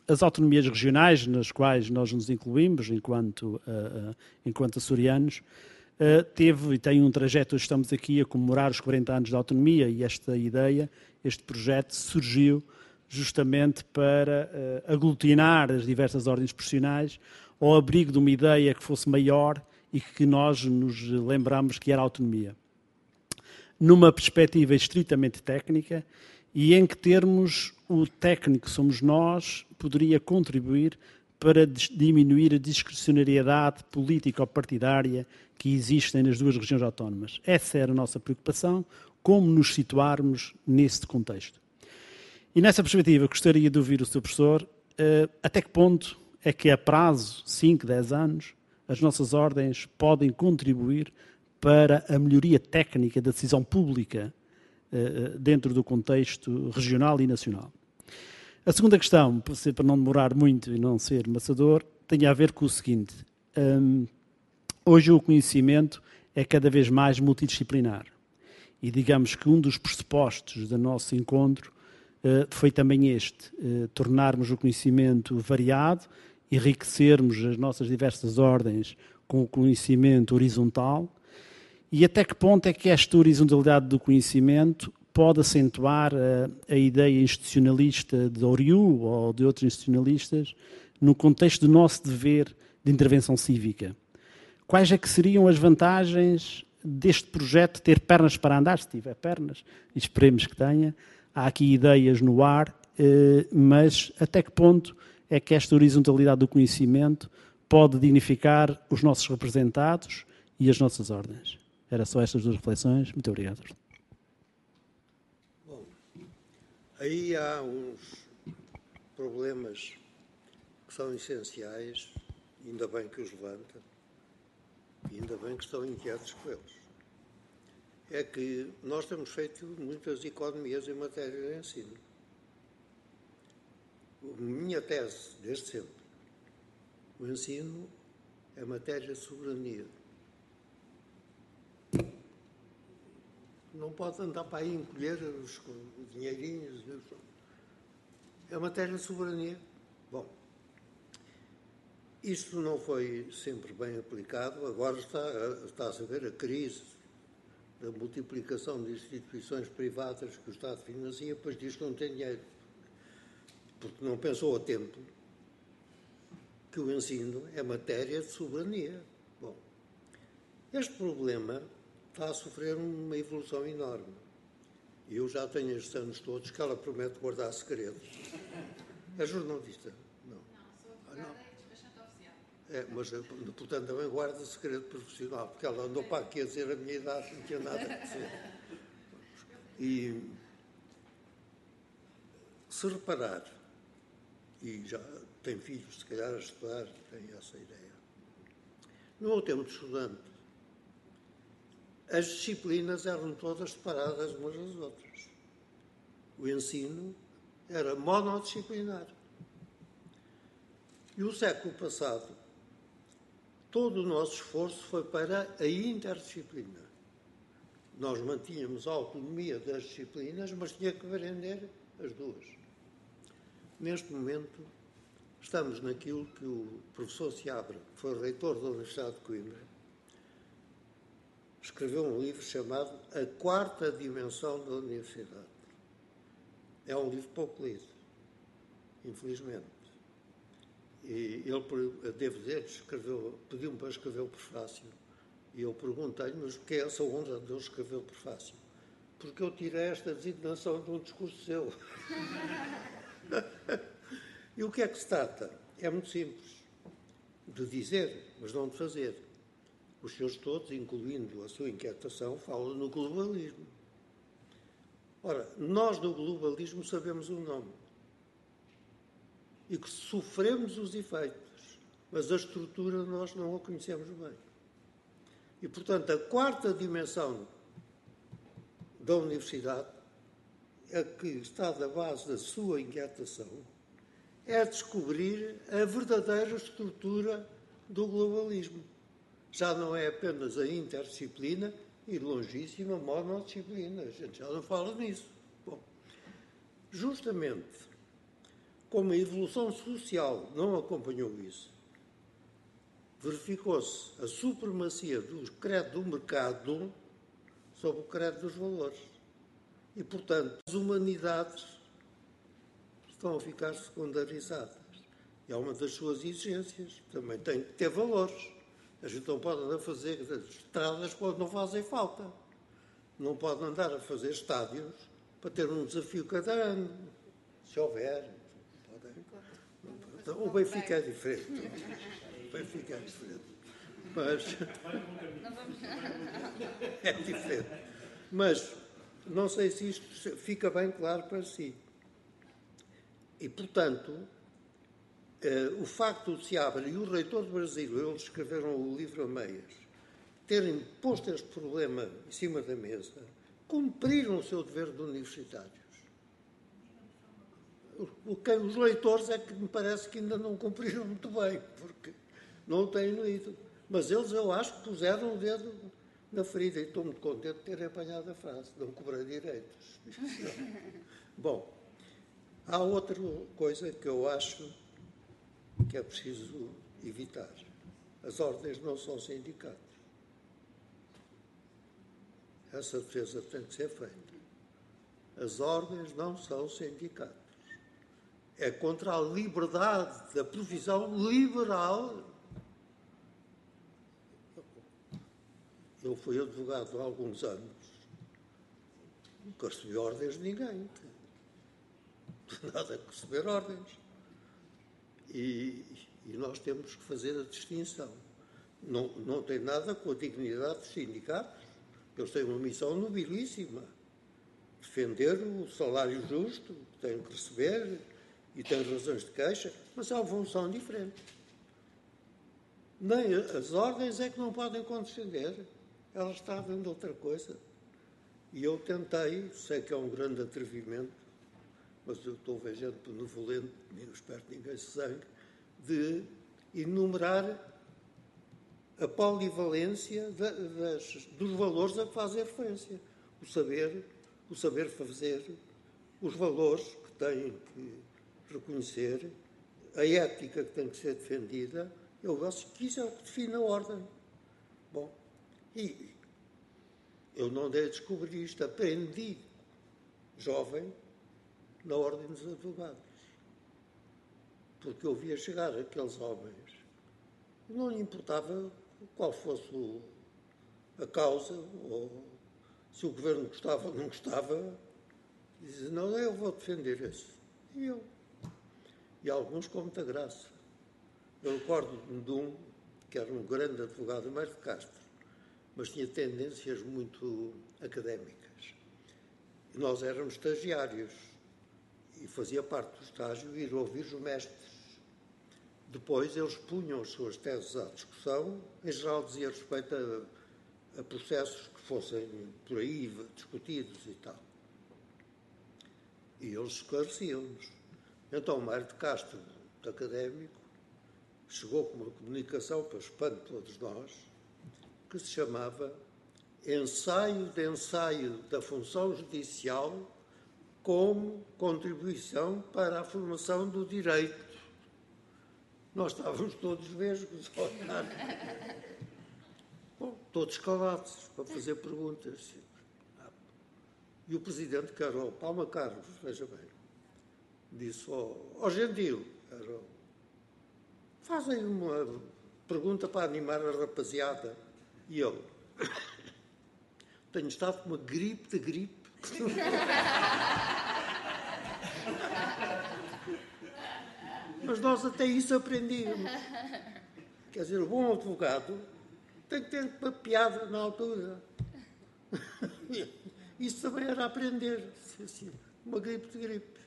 as autonomias regionais, nas quais nós nos incluímos enquanto açorianos, teve e tem um trajeto. Hoje estamos aqui a comemorar os 40 anos da autonomia, e esta ideia, este projeto surgiu justamente para aglutinar as diversas ordens profissionais ao abrigo de uma ideia que fosse maior e que nós nos lembramos que era a autonomia. Numa perspectiva estritamente técnica, e em que termos o técnico somos nós, poderia contribuir para diminuir a discrecionariedade política ou partidária que existem nas duas regiões autónomas. Essa era a nossa preocupação, como nos situarmos nesse contexto. E nessa perspectiva, gostaria de ouvir o Sr. Professor até que ponto é que a prazo, 5, 10 anos, as nossas ordens podem contribuir para a melhoria técnica da decisão pública dentro do contexto regional e nacional. A segunda questão, para não demorar muito e não ser maçador, tem a ver com o seguinte. Hoje o conhecimento é cada vez mais multidisciplinar. E digamos que um dos pressupostos do nosso encontro foi também este, tornarmos o conhecimento variado, enriquecermos as nossas diversas ordens com o conhecimento horizontal. E até que ponto é que esta horizontalidade do conhecimento pode acentuar a ideia institucionalista de Oriu ou de outros institucionalistas no contexto do nosso dever de intervenção cívica? Quais é que seriam as vantagens deste projeto ter pernas para andar, se tiver pernas, e esperemos que tenha? Há aqui ideias no ar, mas até que ponto é que esta horizontalidade do conhecimento pode dignificar os nossos representados e as nossas ordens? Era só estas duas reflexões. Muito obrigado. Bom, aí há uns problemas que são essenciais, ainda bem que os levanta, e ainda bem que estão inquietos com eles. É que nós temos feito muitas economias em matéria de ensino. Minha tese, desde sempre, o ensino é matéria de soberania. Não pode andar para aí encolher os dinheirinhos. É matéria de soberania. Bom, isto não foi sempre bem aplicado. Agora está a saber a crise da multiplicação de instituições privadas que o Estado financia, pois diz que não tem dinheiro. Porque não pensou a tempo que o ensino é matéria de soberania. Bom, este problema está a sofrer uma evolução enorme. E eu já tenho estes anos todos que ela promete guardar segredos. É jornalista? Não. Sou advogada e despachante oficial. Mas, portanto, também guarda segredo profissional, porque ela andou para aqui a dizer a minha idade, não tinha nada a dizer. E se reparar, e já tem filhos, se calhar, a estudar, tem essa ideia. No meu tempo de estudante, as disciplinas eram todas separadas umas das outras. O ensino era monodisciplinar. E o século passado, todo o nosso esforço foi para a interdisciplina. Nós mantínhamos a autonomia das disciplinas, mas tinha que aprender as duas. Neste momento, estamos naquilo que o professor Seabra, que foi reitor da Universidade de Coimbra, escreveu um livro chamado A Quarta Dimensão da Universidade. É um livro pouco lido, infelizmente. E ele, devo dizer, pediu-me para escrever o prefácio. E eu perguntei-lhe, mas porquê essa honra de eu escrever o prefácio? Porque eu tirei esta designação de um discurso seu. E o que é que se trata? É muito simples. De dizer, mas não de fazer. Os senhores todos, incluindo a sua inquietação, falam no globalismo. Ora, nós do globalismo sabemos o nome. E que sofremos os efeitos, mas a estrutura nós não a conhecemos bem. E, portanto, a quarta dimensão da universidade, a que está da base da sua inquietação, é descobrir a verdadeira estrutura do globalismo. Já não é apenas a interdisciplina e longíssima monodisciplina. A gente já não fala nisso. Bom, justamente como a evolução social não acompanhou isso, verificou-se a supremacia do crédito do mercado sobre o crédito dos valores. E, portanto, as humanidades estão a ficar secundarizadas. E é uma das suas exigências. Também tem que ter valores. A gente não pode andar a fazer estradas quando não fazem falta. Não pode andar a fazer estádios para ter um desafio cada ano. Se houver. Então, o Benfica é diferente. O Benfica é diferente. Mas é diferente. Mas não sei se isto fica bem claro para si. E, portanto, o facto de Seabra e o reitor do Brasil, eles escreveram o livro a meias, terem posto este problema em cima da mesa, cumpriram o seu dever de universitários. Os leitores é que me parece que ainda não cumpriram muito bem, porque não o têm lido. Mas eles, eu acho que puseram o dedo na ferida e estou muito contente de terem apanhado a frase, não cobrei direitos. Bom, há outra coisa que eu acho que é preciso evitar. As ordens não são sindicatos. Essa defesa tem que ser feita. As ordens não são sindicatos. É contra a liberdade da profissão liberal. Eu fui advogado há alguns anos. Nunca recebi ordens de ninguém. Nada a receber ordens. E nós temos que fazer a distinção. Não tem nada com a dignidade dos sindicatos. Eles têm uma missão nobilíssima. Defender o salário justo que têm que receber e têm razões de queixa, mas é uma função diferente. Nem as ordens é que não podem condescender. Elas estavam de outra coisa. E eu tentei, sei que é um grande atrevimento, mas eu estou vejando benevolente, nem espero que ninguém se zangue, de enumerar a polivalência dos valores a que fazem referência. O saber fazer, os valores que têm que reconhecer, a ética que tem que ser defendida. Eu acho que isso é o que define a ordem. Bom, e eu não dei a descobrir isto, aprendi, jovem, na Ordem dos Advogados. Porque eu via chegar aqueles homens, não lhe importava qual fosse a causa, ou se o governo gostava ou não gostava, dizia, não, eu vou defender isso. E eu. E alguns com muita graça. Eu recordo-me de um que era um grande advogado, Mário de Castro, mas tinha tendências muito académicas. E nós éramos estagiários e fazia parte do estágio ir ouvir os mestres. Depois eles punham as suas teses à discussão, em geral dizia respeito a processos que fossem por aí discutidos e tal. E eles esclareciam-nos. Então, Mário de Castro, académico, chegou com uma comunicação, para espanto de todos nós, que se chamava Ensaio da função judicial como contribuição para a formação do direito. Nós estávamos todos vesgos a olhar. Bom, todos calados para fazer perguntas. E o presidente, que era o Palma Carlos, veja bem, disse ao Gentil, faz aí uma pergunta para animar a rapaziada. E eu, tenho estado com uma gripe de gripe. Mas nós até isso aprendíamos. Quer dizer, o bom advogado tem que ter uma piada na altura. Isso também era aprender. Assim, uma gripe de gripe.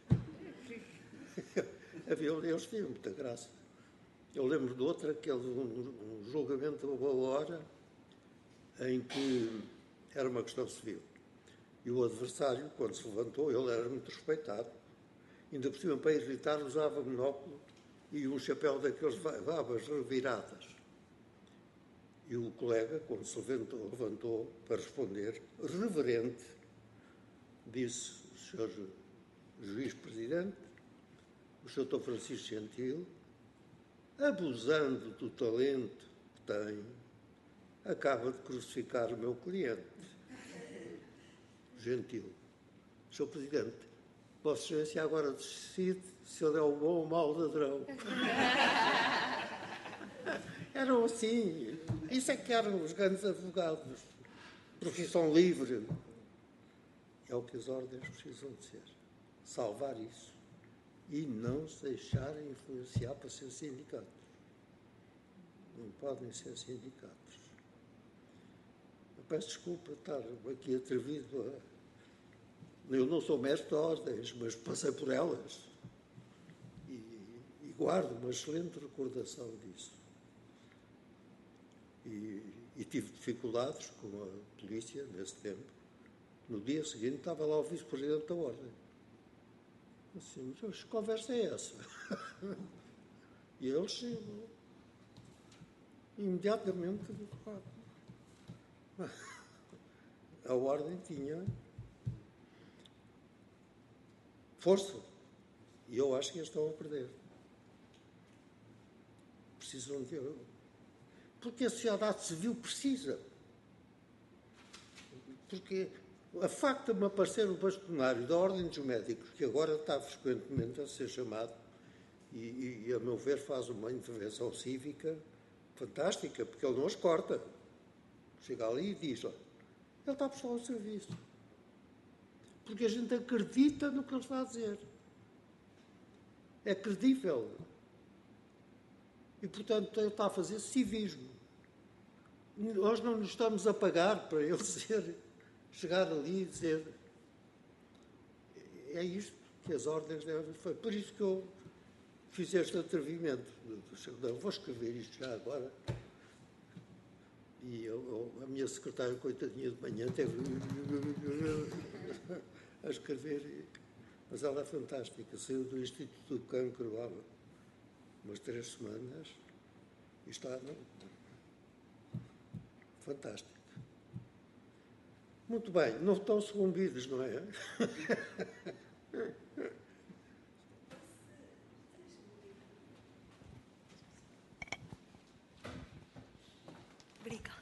Eles tinham muita graça. Eu lembro de outra, que era um julgamento de uma hora, em que era uma questão civil. E o adversário, quando se levantou, ele era muito respeitado. Ainda por cima, para irritar, usava monóculo e um chapéu daqueles babas reviradas. E o colega, quando se levantou para responder, reverente, disse, Sr. Juiz Presidente, o Sr. Francisco Gentil, abusando do talento que tem, acaba de crucificar o meu cliente. Gentil. Sr. Presidente, Vossa Excelência agora decide se ele é o bom ou o mau ladrão. Eram assim. Isso é que eram os grandes advogados. Profissão livre. É o que as ordens precisam de ser. Salvar isso. E não se deixarem influenciar para ser sindicatos. Não podem ser sindicatos. Eu peço desculpa estar aqui atrevido a... Eu não sou mestre de ordens, mas passei por elas. E guardo uma excelente recordação disso. E tive dificuldades com a polícia nesse tempo. No dia seguinte estava lá o vice-presidente da ordem. Assim, que conversa é essa? E eles imediatamente a ordem tinha força. E eu acho que eles estão a perder. Precisam de... Porque a sociedade civil precisa. Porque a facto de me aparecer o bastonário da Ordem dos Médicos, que agora está frequentemente a ser chamado, e a meu ver faz uma intervenção cívica fantástica, porque ele não as corta. Chega ali e diz, olha, ele está a prestar o serviço. Porque a gente acredita no que ele está a dizer. É credível. E, portanto, ele está a fazer civismo. Nós não nos estamos a pagar para ele chegar ali e dizer é isto que as ordens devem fazer. Por isso que eu fiz este atrevimento. Não, vou escrever isto já agora. E a minha secretária, coitadinha de manhã, teve a escrever. Mas ela é fantástica. Saiu do Instituto do Cancro há umas 3 semanas e está fantástico. Muito bem, não estão sucumbidos, não é? Obrigada.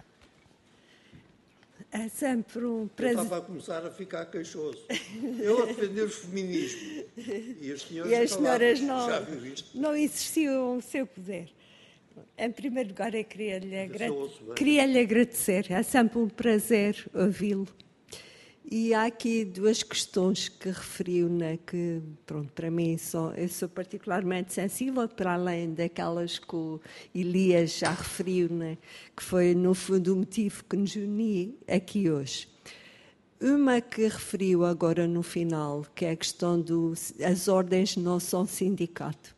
É sempre um prazer. Eu estava a começar a ficar queixoso. Eu a defender o feminismo. E as senhoras não exerciam o seu poder. Em primeiro lugar, eu queria lhe agradecer. É sempre um prazer ouvi-lo. E há aqui 2 questões que referiu, né, que, pronto, para mim eu sou particularmente sensível, para além daquelas que o Elias já referiu, né, que foi, no fundo, o motivo que nos unia aqui hoje. Uma que referiu agora no final, que é a questão as ordens não são sindicato.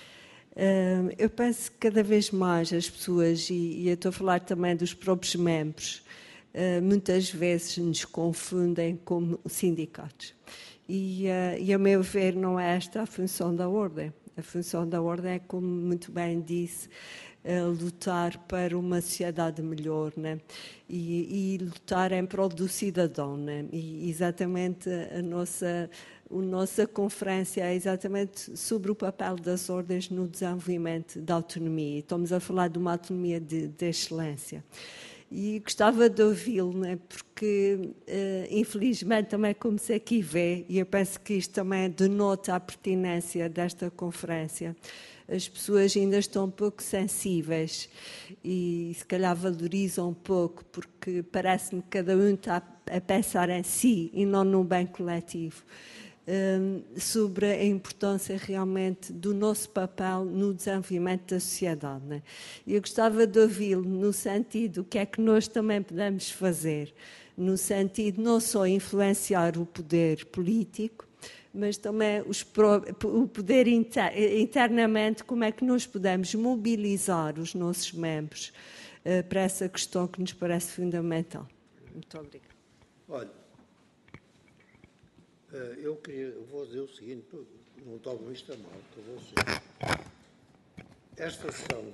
Eu penso que cada vez mais as pessoas, e eu estou a falar também dos próprios membros, muitas vezes nos confundem como sindicatos. E, a meu ver, não é esta a função da ordem. A função da ordem é, como muito bem disse, lutar para uma sociedade melhor, né? E lutar em prol do cidadão. Né? E exatamente a nossa conferência é exatamente sobre o papel das ordens no desenvolvimento da autonomia. Estamos a falar de uma autonomia de excelência. E gostava de ouvi-lo, né? Porque, infelizmente, também como se aqui vê, e eu penso que isto também denota a pertinência desta conferência, as pessoas ainda estão um pouco sensíveis e, se calhar, valorizam um pouco, porque parece-me que cada um está a pensar em si e não no bem coletivo. Sobre a importância realmente do nosso papel no desenvolvimento da sociedade. Né? Eu gostava de ouvi-lo no sentido, o que é que nós também podemos fazer, no sentido não só influenciar o poder político, mas também o poder internamente, como é que nós podemos mobilizar os nossos membros para essa questão que nos parece fundamental. Muito obrigada. Olha, eu vou dizer o seguinte, não tomo isto a mal, estou a dizer. Esta sessão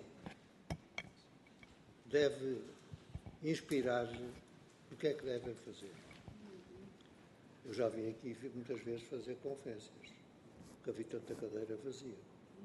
deve inspirar o que é que devem fazer. Eu já vim aqui muitas vezes fazer conferências. Nunca vi tanta cadeira vazia.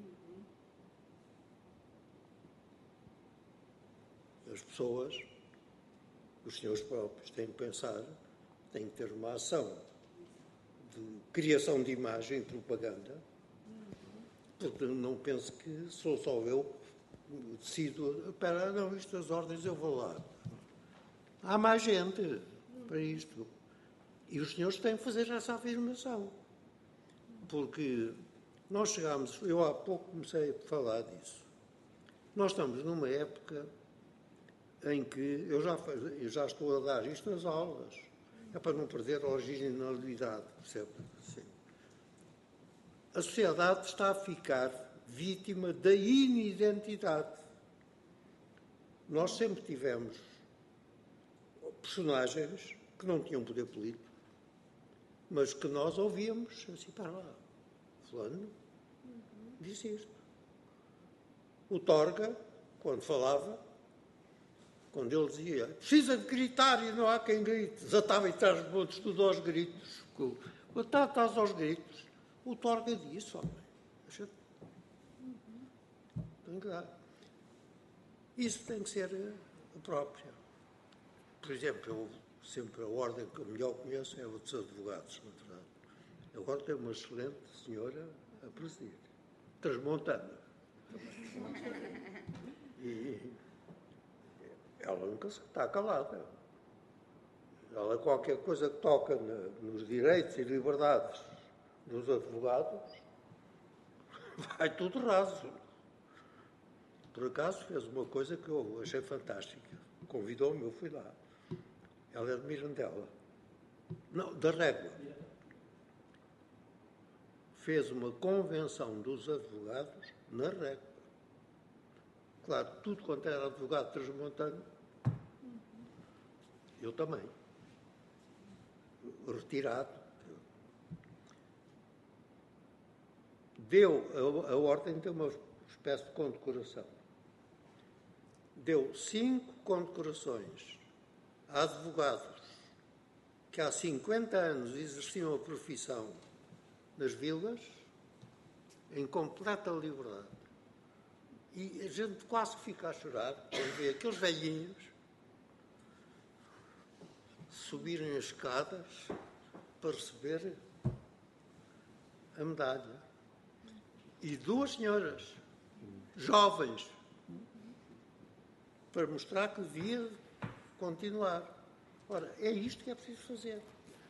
As pessoas, os senhores próprios, têm que pensar, têm que ter uma ação de criação de imagem e propaganda, porque não penso que sou só eu que decido, espera, não, isto das ordens eu vou lá. Há mais gente para isto. E os senhores têm que fazer essa afirmação. Porque nós chegámos, eu há pouco comecei a falar disso. Nós estamos numa época em que eu já estou a dar isto nas aulas. É para não perder a originalidade, percebe? Sim. A sociedade está a ficar vítima da inidentidade. Nós sempre tivemos personagens que não tinham poder político, mas que nós ouvíamos assim, para lá, fulano disse isto. O Torga, quando falava, quando ele dizia precisa de gritar e não há quem grite, desatava e traz botos tudo aos gritos. Estás aos gritos. O Torga disse, homem, tem que dar. Isso tem que ser a própria. Por exemplo, eu sempre a ordem que eu melhor conheço é a dos advogados, na verdade. Agora tem uma excelente senhora a presidir, transmontana. E ela nunca está calada. Ela, qualquer coisa que toca nos direitos e liberdades dos advogados, vai tudo raso. Por acaso fez uma coisa que eu achei fantástica. Convidou-me, eu fui lá. Ela é de Mirandela. Não, da Régua. Fez uma convenção dos advogados na Régua. Claro, tudo quanto era advogado transmontano, eu também. Retirado. A ordem deu uma espécie de condecoração. Deu 5 condecorações a advogados que há 50 anos exerciam a profissão nas vilas em completa liberdade. E a gente quase fica a chorar quando vê aqueles velhinhos subirem as escadas para receber a medalha. E 2 senhoras jovens para mostrar que devia continuar. Ora, é isto que é preciso fazer.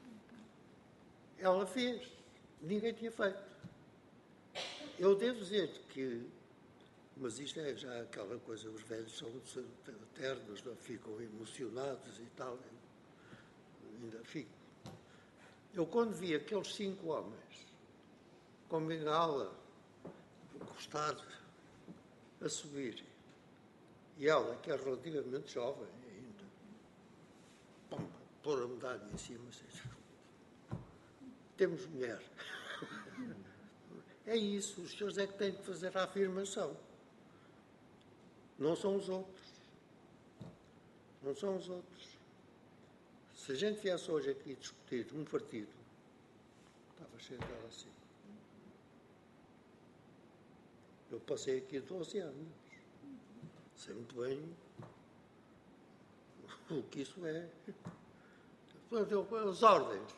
Ela fez. Ninguém tinha feito. Eu devo dizer que, mas isto é já aquela coisa, os velhos são eternos, não ficam emocionados e tal. Ainda fico. Eu quando vi aqueles 5 homens com bengala, gostar a subir, e ela, que é relativamente jovem ainda, pôr a medalha em cima, temos mulher. É isso, os senhores é que têm que fazer a afirmação. Não são os outros. Não são os outros. Se a gente viesse hoje aqui discutir um partido, estava cheio dela assim. Eu passei aqui 12 anos. Sei muito bem o que isso é. As ordens.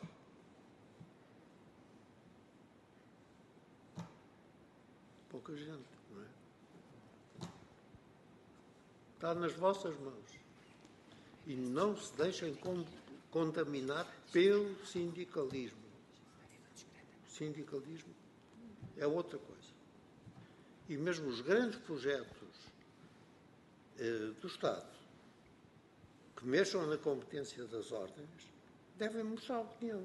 Pouca gente, não é? Está nas vossas mãos. E não se deixem contaminar pelo sindicalismo. O sindicalismo é outra coisa. E mesmo os grandes projetos do Estado que mexam na competência das ordens devem mostrar a opinião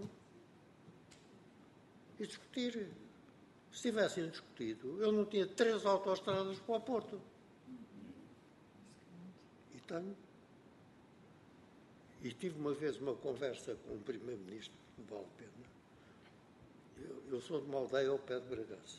e discutir. Se tivessem discutido, eu não tinha 3 autoestradas para o Porto. E tenho. E tive uma vez uma conversa com o Primeiro-Ministro, não vale a pena. Eu sou de uma aldeia ao pé de Bragança.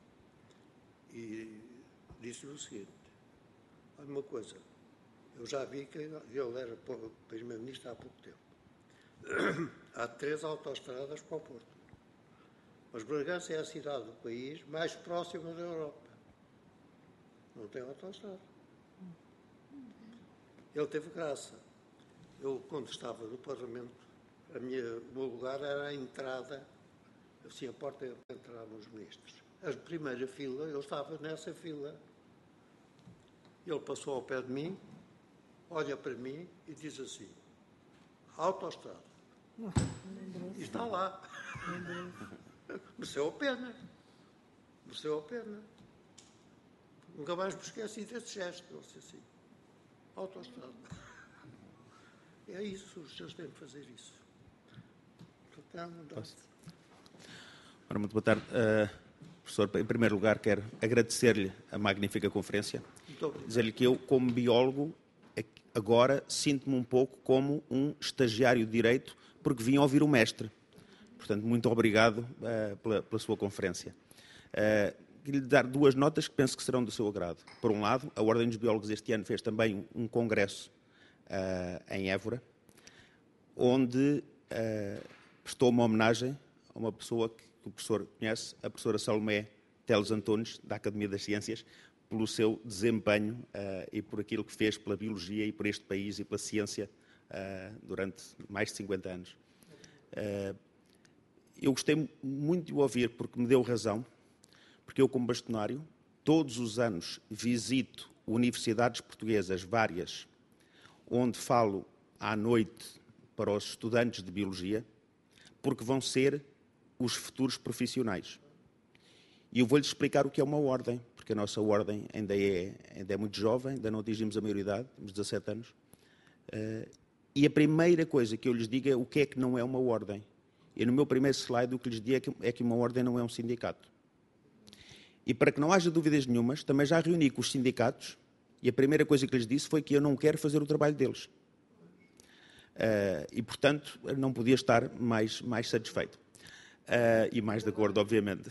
E disse-lhe o seguinte, olha uma coisa, eu já vi que ele era Primeiro-Ministro há pouco tempo. Há 3 autoestradas para o Porto. Mas Bragança é a cidade do país mais próxima da Europa. Não tem autoestrada. Ele teve graça. Eu, quando estava no Parlamento, o meu lugar era a entrada, assim, a porta onde entravam os ministros. A primeira fila, eu estava nessa fila. Ele passou ao pé de mim, olha para mim e diz assim: autoestrada. E está lá. Mereceu a pena. Mereceu a pena. Nunca mais me esqueci desse gesto. Ele disse assim: autoestrada. É isso, os senhores têm que fazer isso. Ora, muito boa tarde. Professor, em primeiro lugar, quero agradecer-lhe a magnífica conferência. Dizer-lhe que eu, como biólogo, agora sinto-me um pouco como um estagiário de Direito, porque vim ouvir o mestre. Portanto, muito obrigado pela sua conferência. Queria lhe dar duas notas que penso que serão do seu agrado. Por um lado, a Ordem dos Biólogos este ano fez também um congresso em Évora, onde prestou uma homenagem a uma pessoa que o professor conhece, a professora Salomé Teles Antunes, da Academia das Ciências, pelo seu desempenho e por aquilo que fez pela biologia e por este país e pela ciência durante mais de 50 anos. Eu gostei muito de o ouvir porque me deu razão, porque eu, como bastonário, todos os anos visito universidades portuguesas várias, onde falo à noite para os estudantes de biologia, porque vão ser os futuros profissionais. E eu vou-lhes explicar o que é uma ordem, porque a nossa ordem ainda é muito jovem, ainda não atingimos a maioridade, temos 17 anos. E a primeira coisa que eu lhes digo é o que é que não é uma ordem. E no meu primeiro slide o que lhes digo é que uma ordem não é um sindicato. E para que não haja dúvidas nenhumas, também já reuni com os sindicatos e a primeira coisa que lhes disse foi que eu não quero fazer o trabalho deles. E, portanto, não podia estar mais satisfeito. E mais de acordo, obviamente.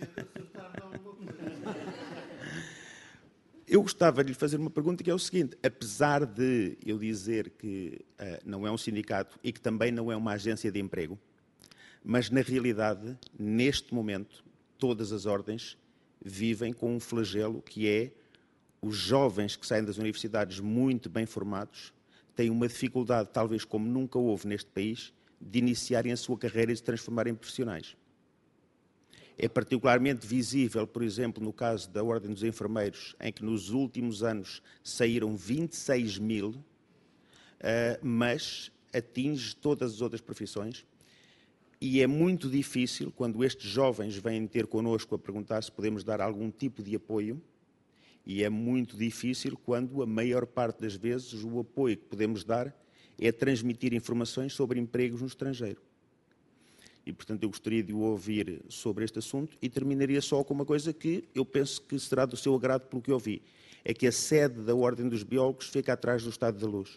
Eu gostava de lhe fazer uma pergunta que é o seguinte: apesar de eu dizer que não é um sindicato e que também não é uma agência de emprego, mas na realidade, neste momento, todas as ordens vivem com um flagelo que é os jovens que saem das universidades muito bem formados têm uma dificuldade, talvez como nunca houve neste país, de iniciarem a sua carreira e se transformarem em profissionais. É particularmente visível, por exemplo, no caso da Ordem dos Enfermeiros, em que nos últimos anos saíram 26 mil, mas atinge todas as outras profissões. E é muito difícil, quando estes jovens vêm ter connosco a perguntar se podemos dar algum tipo de apoio, e é muito difícil quando, a maior parte das vezes, o apoio que podemos dar é transmitir informações sobre empregos no estrangeiro. E, portanto, eu gostaria de o ouvir sobre este assunto e terminaria só com uma coisa que eu penso que será do seu agrado pelo que ouvi. É que a sede da Ordem dos Biólogos fica atrás do Estado da Luz.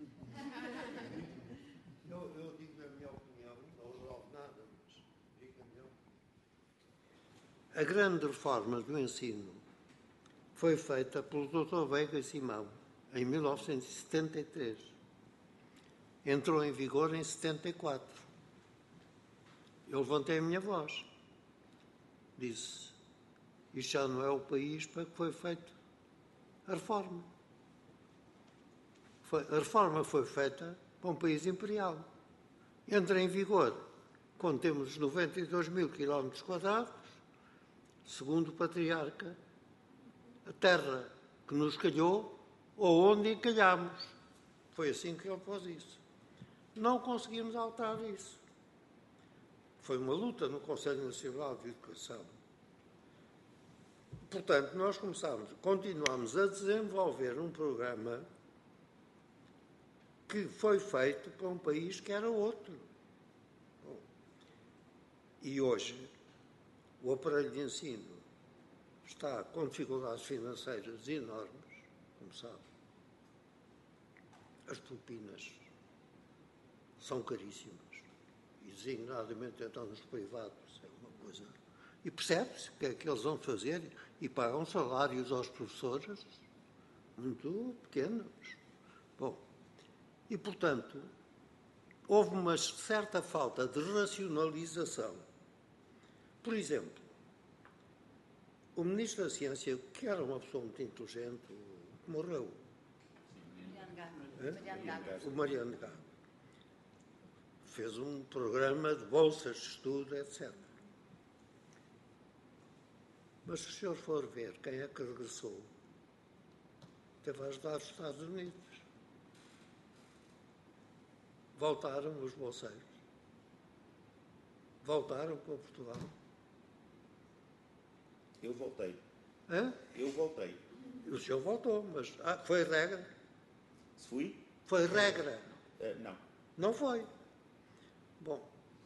Eu digo a minha opinião, não resolvo nada, mas digo a minha opinião. A grande reforma do ensino foi feita pelo Dr. Veiga Simão, em 1973. Entrou em vigor em 74. Eu levantei a minha voz. Disse: isto já não é o país para que foi feita a reforma. A reforma foi feita para um país imperial. Entra em vigor quando temos 92 mil quilómetros quadrados, segundo o Patriarca, a terra que nos calhou ou onde encalhámos. Foi assim que ele pôs isso. Não conseguimos alterar isso. Foi uma luta no Conselho Nacional de Educação. Portanto, nós continuamos a desenvolver um programa que foi feito para um país que era outro. Bom, e hoje, o aparelho de ensino está com dificuldades financeiras enormes, como sabe. As propinas são caríssimas, e designadamente então nos privados, é uma coisa. E percebe-se o que é que eles vão fazer e pagam salários aos professores muito pequenos. Bom, e portanto, houve uma certa falta de racionalização, Por exemplo, o Ministro da Ciência, que era uma pessoa muito inteligente, morreu. O Mariano Gago. Fez um programa de bolsas de estudo, etc. Mas se o senhor for ver quem é que regressou, teve a ajudar os Estados Unidos. Voltaram os bolseiros. Voltaram para Portugal. Eu voltei. Hã? Eu voltei. O senhor voltou, mas foi regra? Se fui? Foi regra? Não. Não foi. Bom,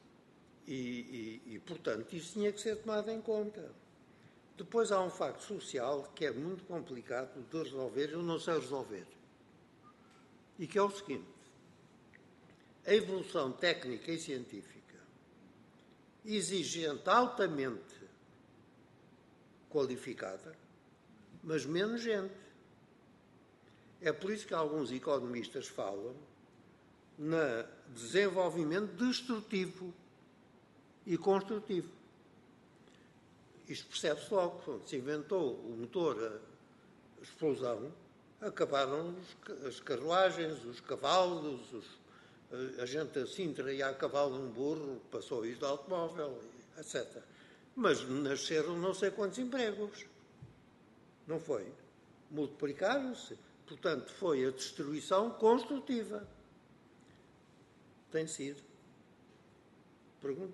portanto, isso tinha que ser tomado em conta. Depois há um facto social que é muito complicado de resolver, eu não sei resolver. E que é o seguinte: a evolução técnica e científica exige gente altamente qualificada, mas menos gente. É por isso que alguns economistas falam no desenvolvimento destrutivo e construtivo. Isto percebe-se logo. Quando se inventou o motor a explosão, acabaram as carruagens, os cavalos, a gente a Sintra ia a cavalo num burro, passou isso do automóvel, etc. Mas nasceram não sei quantos empregos. Não foi? Multiplicaram-se. Portanto, foi a destruição construtiva. Tem sido. Pergunto.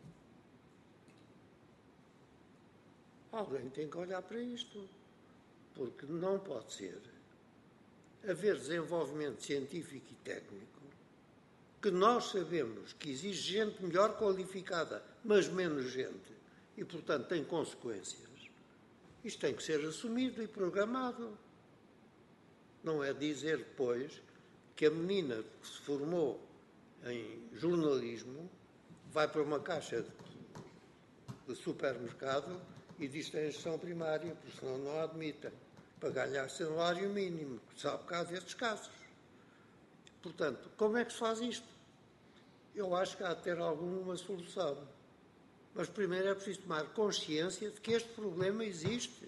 Alguém tem que olhar para isto. Porque não pode ser haver desenvolvimento científico e técnico que nós sabemos que exige gente melhor qualificada, mas menos gente, e, portanto, tem consequências. Isto tem que ser assumido e programado. Não é dizer depois que a menina que se formou em jornalismo vai para uma caixa de supermercado e diz que tem gestão primária, porque senão não a admitem, para ganhar salário mínimo, que sabe que há destes casos. Portanto, como é que se faz isto? Eu acho que há de ter alguma solução. Mas primeiro é preciso tomar consciência de que este problema existe.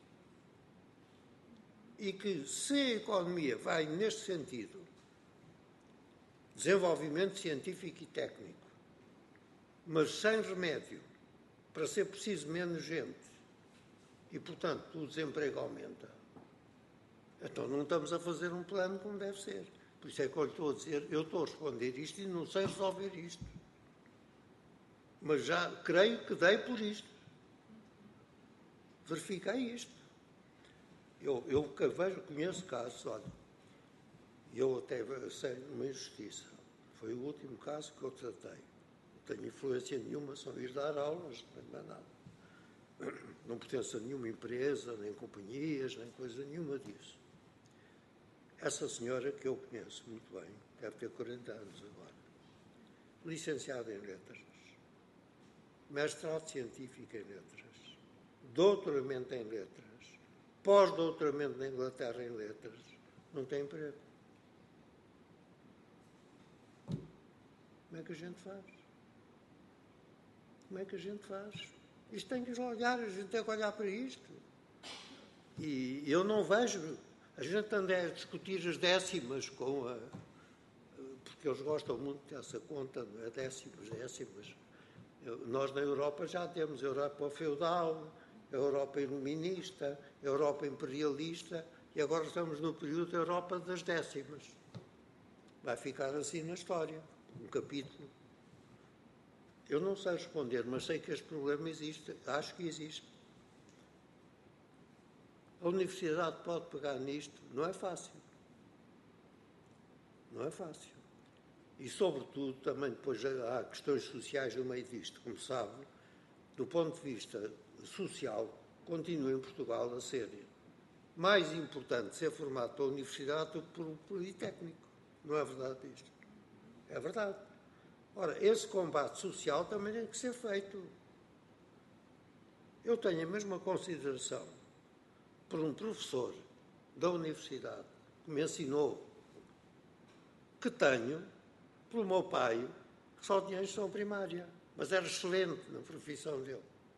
E que se a economia vai neste sentido, desenvolvimento científico e técnico, mas sem remédio, para ser preciso menos gente, e, portanto, o desemprego aumenta, então não estamos a fazer um plano como deve ser. Por isso é que eu lhe estou a dizer, eu estou a responder isto e não sei resolver isto. Mas já creio que dei por isto. Verifiquei isto. Eu conheço casos, olha, eu até sei uma injustiça. Foi o último caso que eu tratei. Não tenho influência nenhuma, só ir dar aulas, não é nada. Não pertenço a nenhuma empresa, nem companhias, nem coisa nenhuma disso. Essa senhora que eu conheço muito bem, deve ter 40 anos agora, licenciada em letras, mestrado científico em letras, doutoramento em letras, pós-doutoramento na Inglaterra em letras, não tem emprego. Como é que a gente faz? Como é que a gente faz? Isto tem que olhar, a gente tem que olhar para isto. E eu não vejo, a gente anda a discutir as décimas com a... Porque eles gostam muito dessa conta, não é? Décimas. Nós na Europa já temos a Europa feudal, a Europa iluminista, a Europa imperialista, e agora estamos no período da Europa das décimas. Vai ficar assim na história, um capítulo. Eu não sei responder, mas sei que este problema existe, acho que existe. A universidade pode pegar nisto, não é fácil. Não é fácil. E, sobretudo, também depois há questões sociais no meio disto, como sabe, do ponto de vista social, continua em Portugal a ser mais importante ser formado pela universidade do que por um politécnico. Não é verdade isto? É verdade. Ora, esse combate social também tem que ser feito. Eu tenho a mesma consideração por um professor da universidade que me ensinou que tenho pelo meu pai, que só tinha instrução primária, mas era excelente na profissão dele.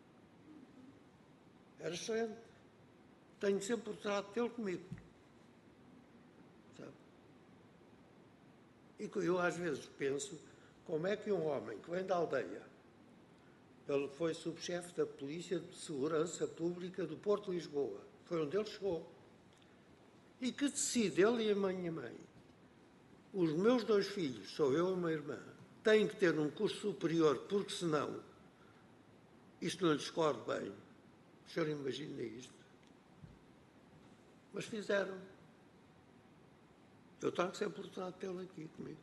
Era excelente. Tenho sempre o trato dele comigo. Sabe? E eu às vezes penso, como é que um homem que vem da aldeia, ele foi subchefe da Polícia de Segurança Pública do Porto de Lisboa, foi onde ele chegou, e que decide, ele e a minha mãe, os meus 2 filhos, sou eu e uma irmã, têm que ter um curso superior, porque senão isto não lhes corre bem. O senhor imagina isto? Mas fizeram. Eu trago sempre o trato dele aqui comigo.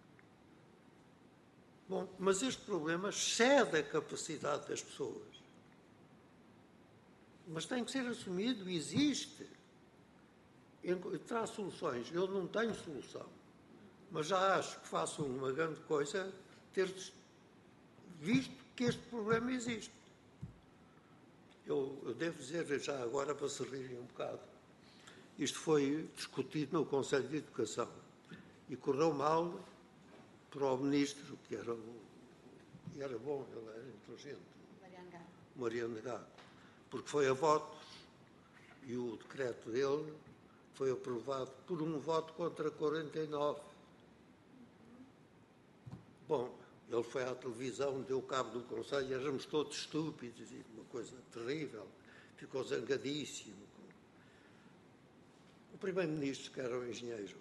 Bom, mas este problema excede a capacidade das pessoas. Mas tem que ser assumido, existe. Traz soluções. Eu não tenho solução. Mas já acho que faço uma grande coisa ter visto que este problema existe. Eu devo dizer já agora, para se rirem um bocado, isto foi discutido no Conselho de Educação e correu mal para o Ministro, que era bom, ele era inteligente, Mariano Gago, porque foi a votos e o decreto dele foi aprovado por um voto contra 49. Bom, ele foi à televisão, deu cabo do Conselho, éramos todos estúpidos, uma coisa terrível, ficou zangadíssimo. O Primeiro-Ministro, que era o engenheiro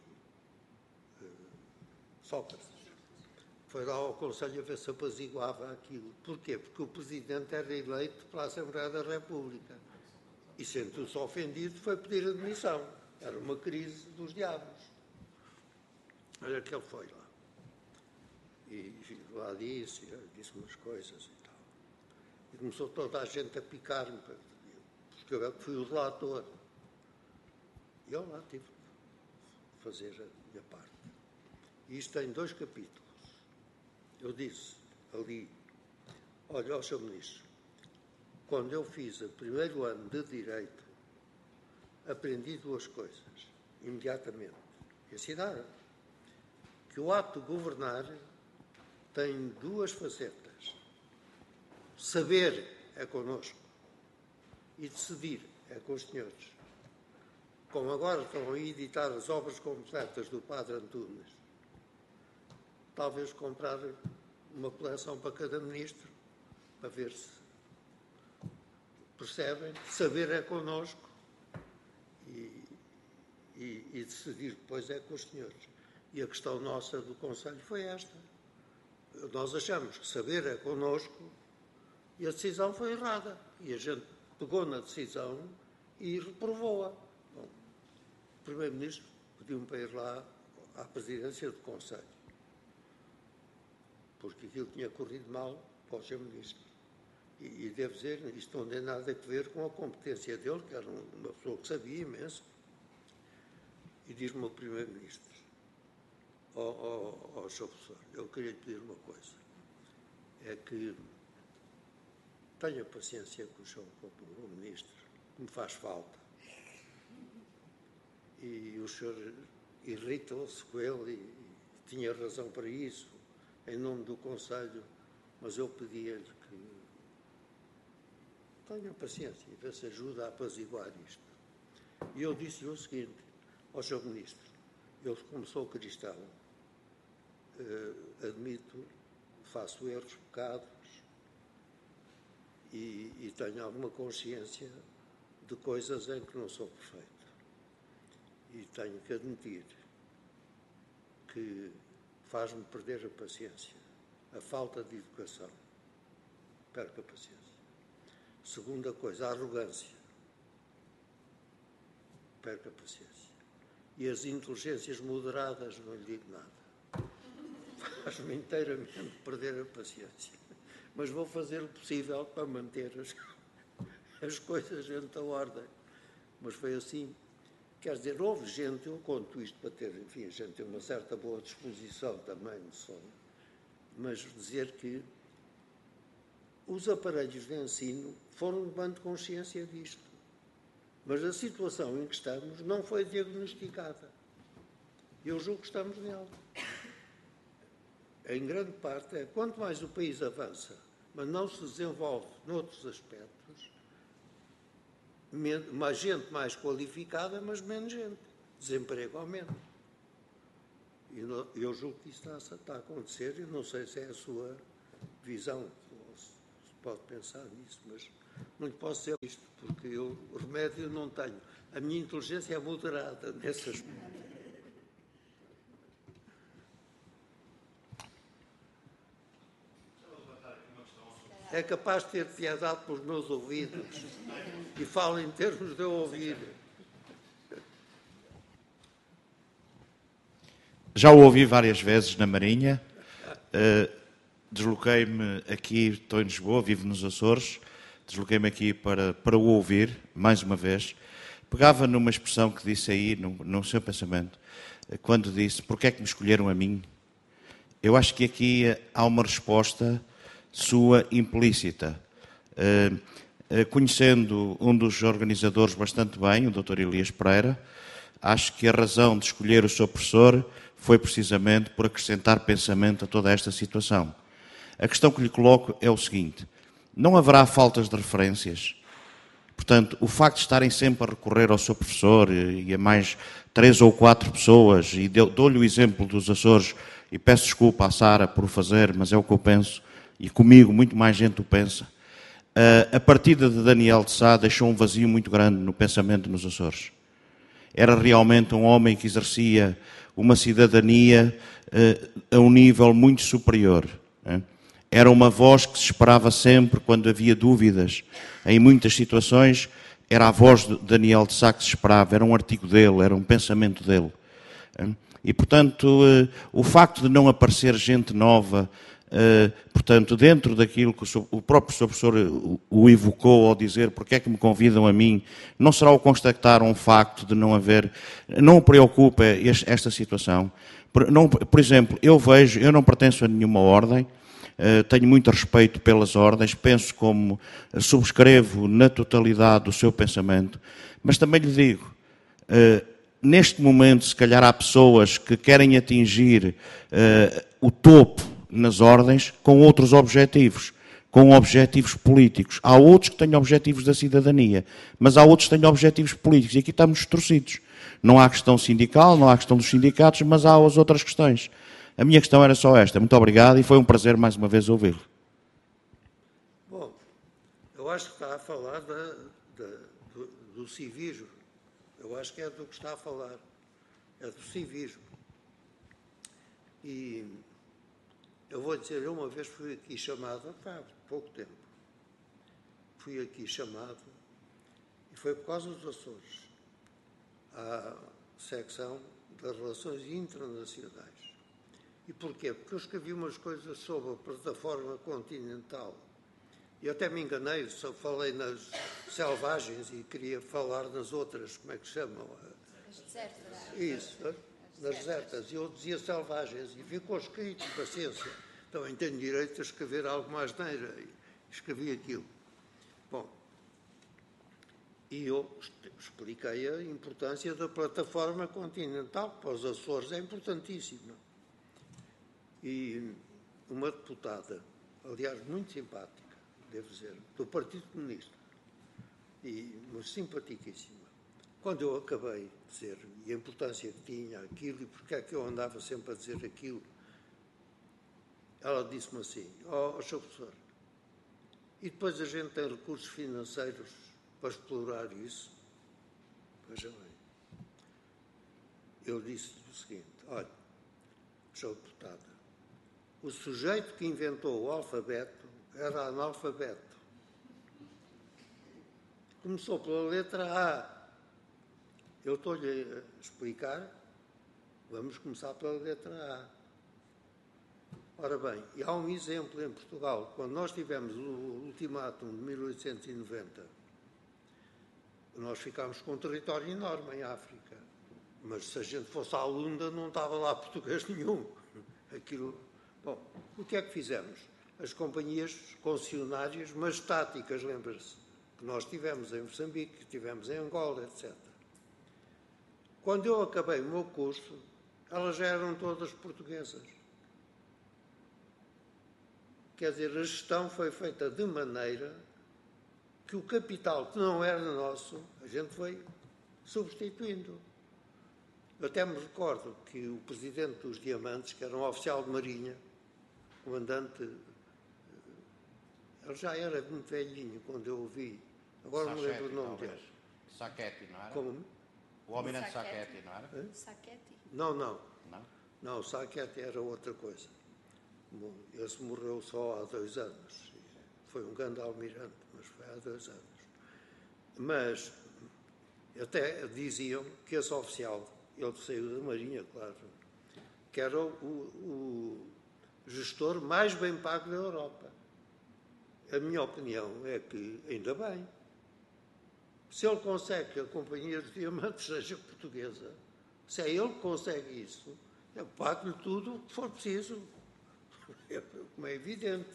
Sócrates, foi lá ao Conselho a ver se apaziguava aquilo. Porquê? Porque o Presidente era eleito pela Assembleia da República e, sendo-se ofendido, foi pedir admissão. Era uma crise dos diabos. Olha que ele foi lá. E lá disse umas coisas e tal. E começou toda a gente a picar-me, porque eu fui o relator. E eu lá tive de fazer a minha parte. E isto tem 2 capítulos. Eu disse ali, olha, ó Sr. Ministro, quando eu fiz o primeiro ano de Direito, aprendi 2 coisas, imediatamente. Ensinaram que o ato de governar tem 2 facetas. Saber é connosco e decidir é com os senhores. Como agora estão a editar as obras completas do Padre Antunes, talvez comprar uma coleção para cada ministro, para ver se percebem. Saber é connosco e decidir depois é com os senhores. E a questão nossa do Conselho foi esta. Nós achamos que saber é connosco e a decisão foi errada. E a gente pegou na decisão e reprovou-a. Bom, o Primeiro-Ministro pediu-me para ir lá à presidência do Conselho, porque aquilo tinha corrido mal para o Sr. Ministro. E devo dizer, isto não tem nada a ver com a competência dele, que era uma pessoa que sabia imenso. E diz-me o Primeiro-Ministro, Sr. Professor, eu queria lhe pedir uma coisa, é que tenha paciência com o Sr. Ministro, que me faz falta. E o senhor irritou-se com ele e tinha razão para isso, em nome do Conselho, mas eu pedia-lhe que tenha paciência e ver se ajuda a apaziguar isto. E eu disse-lhe o seguinte, ao Sr. Ministro, eu como sou cristão, admito, faço erros, pecados e tenho alguma consciência de coisas em que não sou perfeito. E tenho que admitir que faz-me perder a paciência, a falta de educação. Perco a paciência. Segunda coisa, a arrogância. Perco a paciência. E as inteligências moderadas, não lhe digo nada. Faz-me inteiramente perder a paciência. Mas vou fazer o possível para manter as coisas dentro da ordem. Mas foi assim. Quer dizer, houve gente, eu conto isto para ter, enfim, a gente tem uma certa boa disposição também, não só, mas dizer que os aparelhos de ensino foram levando consciência disto. Mas a situação em que estamos não foi diagnosticada. Eu julgo que estamos nela. Em grande parte, quanto mais o país avança, mas não se desenvolve noutros aspectos, mais gente mais qualificada, mas menos gente. Desemprego aumenta. E eu julgo que isso está a acontecer, e não sei se é a sua visão, ou se pode pensar nisso, mas não lhe posso dizer isto, porque eu remédio não tenho. A minha inteligência é moderada nesse aspecto. É capaz de ter piedade pelos meus ouvidos e falo em termos de eu ouvir. Já o ouvi várias vezes na Marinha. Desloquei-me aqui, estou em Lisboa, vivo nos Açores. Desloquei-me aqui para o ouvir, mais uma vez. Pegava numa expressão que disse aí, no seu pensamento, quando disse: "Porquê é que me escolheram a mim?" Eu acho que aqui há uma resposta sua implícita. Conhecendo um dos organizadores bastante bem, o Dr. Elias Pereira, acho que a razão de escolher o seu professor foi precisamente por acrescentar pensamento a toda esta situação. A questão que lhe coloco é o seguinte: não haverá faltas de referências? Portanto, o facto de estarem sempre a recorrer ao seu professor e a mais 3 ou 4 pessoas, e dou-lhe o exemplo dos Açores, e peço desculpa à Sara por o fazer, mas é o que eu penso, e comigo muito mais gente o pensa. A partida de Daniel de Sá deixou um vazio muito grande no pensamento nos Açores. Era realmente um homem que exercia uma cidadania a um nível muito superior. Era uma voz que se esperava sempre quando havia dúvidas. Em muitas situações, era a voz de Daniel de Sá que se esperava, era um artigo dele, era um pensamento dele. E, portanto, o facto de não aparecer gente nova, portanto, dentro daquilo que o próprio Sr. Professor o evocou ao dizer porque é que me convidam a mim, não será o constatar um facto de não haver, não o preocupa esta situação. Por exemplo, eu não pertenço a nenhuma ordem, tenho muito respeito pelas ordens, penso como subscrevo na totalidade o seu pensamento, mas também lhe digo, neste momento, se calhar há pessoas que querem atingir o topo nas ordens com outros objetivos, com objetivos políticos. Há outros que têm objetivos da cidadania, mas há outros que têm objetivos políticos, e aqui estamos distorcidos. Não há questão sindical, não há questão dos sindicatos, mas há as outras questões. A minha questão era só esta. Muito obrigado e foi um prazer mais uma vez ouvi-lo. Bom, eu acho que está a falar do civismo. Eu acho que é do que está a falar. É do civismo. E eu vou dizer, eu uma vez fui aqui chamado, há pouco tempo, fui aqui chamado, e foi por causa dos Açores, à secção das relações internacionais. E porquê? Porque eu escrevi umas coisas sobre a plataforma continental. E até me enganei, só falei nas selvagens e queria falar nas outras, como é que se chamam? As desertas. Isso, nas desertas. E eu dizia selvagens e ficou escrito, paciência. Também tenho direito a escrever algo mais neira. E escrevi aquilo. Bom, e eu expliquei a importância da plataforma continental, que para os Açores é importantíssima. E uma deputada, aliás, muito simpática, devo dizer, do Partido Comunista, mas simpaticíssima. Quando eu acabei de dizer e a importância que tinha aquilo e porque é que eu andava sempre a dizer aquilo, ela disse-me assim: Sr. Professor, e depois a gente tem recursos financeiros para explorar isso? Veja bem. Eu disse-lhe o seguinte: olha, Sr. Deputada, o sujeito que inventou o alfabeto era analfabeto. Começou pela letra A. Eu estou-lhe a explicar, vamos começar pela letra A. Ora bem, e há um exemplo em Portugal. Quando nós tivemos o ultimátum de 1890, nós ficámos com um território enorme em África. Mas se a gente fosse à Lunda, não estava lá português nenhum. Aquilo... Bom, o que é que fizemos? As companhias concessionárias, mas estáticas, lembra-se, que nós tivemos em Moçambique, tivemos em Angola, etc. Quando eu acabei o meu curso, elas já eram todas portuguesas. Quer dizer, a gestão foi feita de maneira que o capital que não era nosso, a gente foi substituindo. Eu até me recordo que o presidente dos Diamantes, que era um oficial de marinha, comandante, ele já era muito velhinho quando eu o vi. Agora não lembro o nome dele. Sacchetti, não era? Como? O almirante Sacchetti, não era? Sacchetti? Não. Não, Sacchetti era outra coisa. Esse morreu só há 2 anos. Foi um grande almirante, mas foi há 2 anos. Mas até diziam que esse oficial, ele saiu da Marinha, claro, que era o gestor mais bem pago da Europa. A minha opinião é que, ainda bem, se ele consegue que a Companhia dos Diamantes seja portuguesa, se é ele que consegue isso, eu pago-lhe tudo o que for preciso, como é evidente.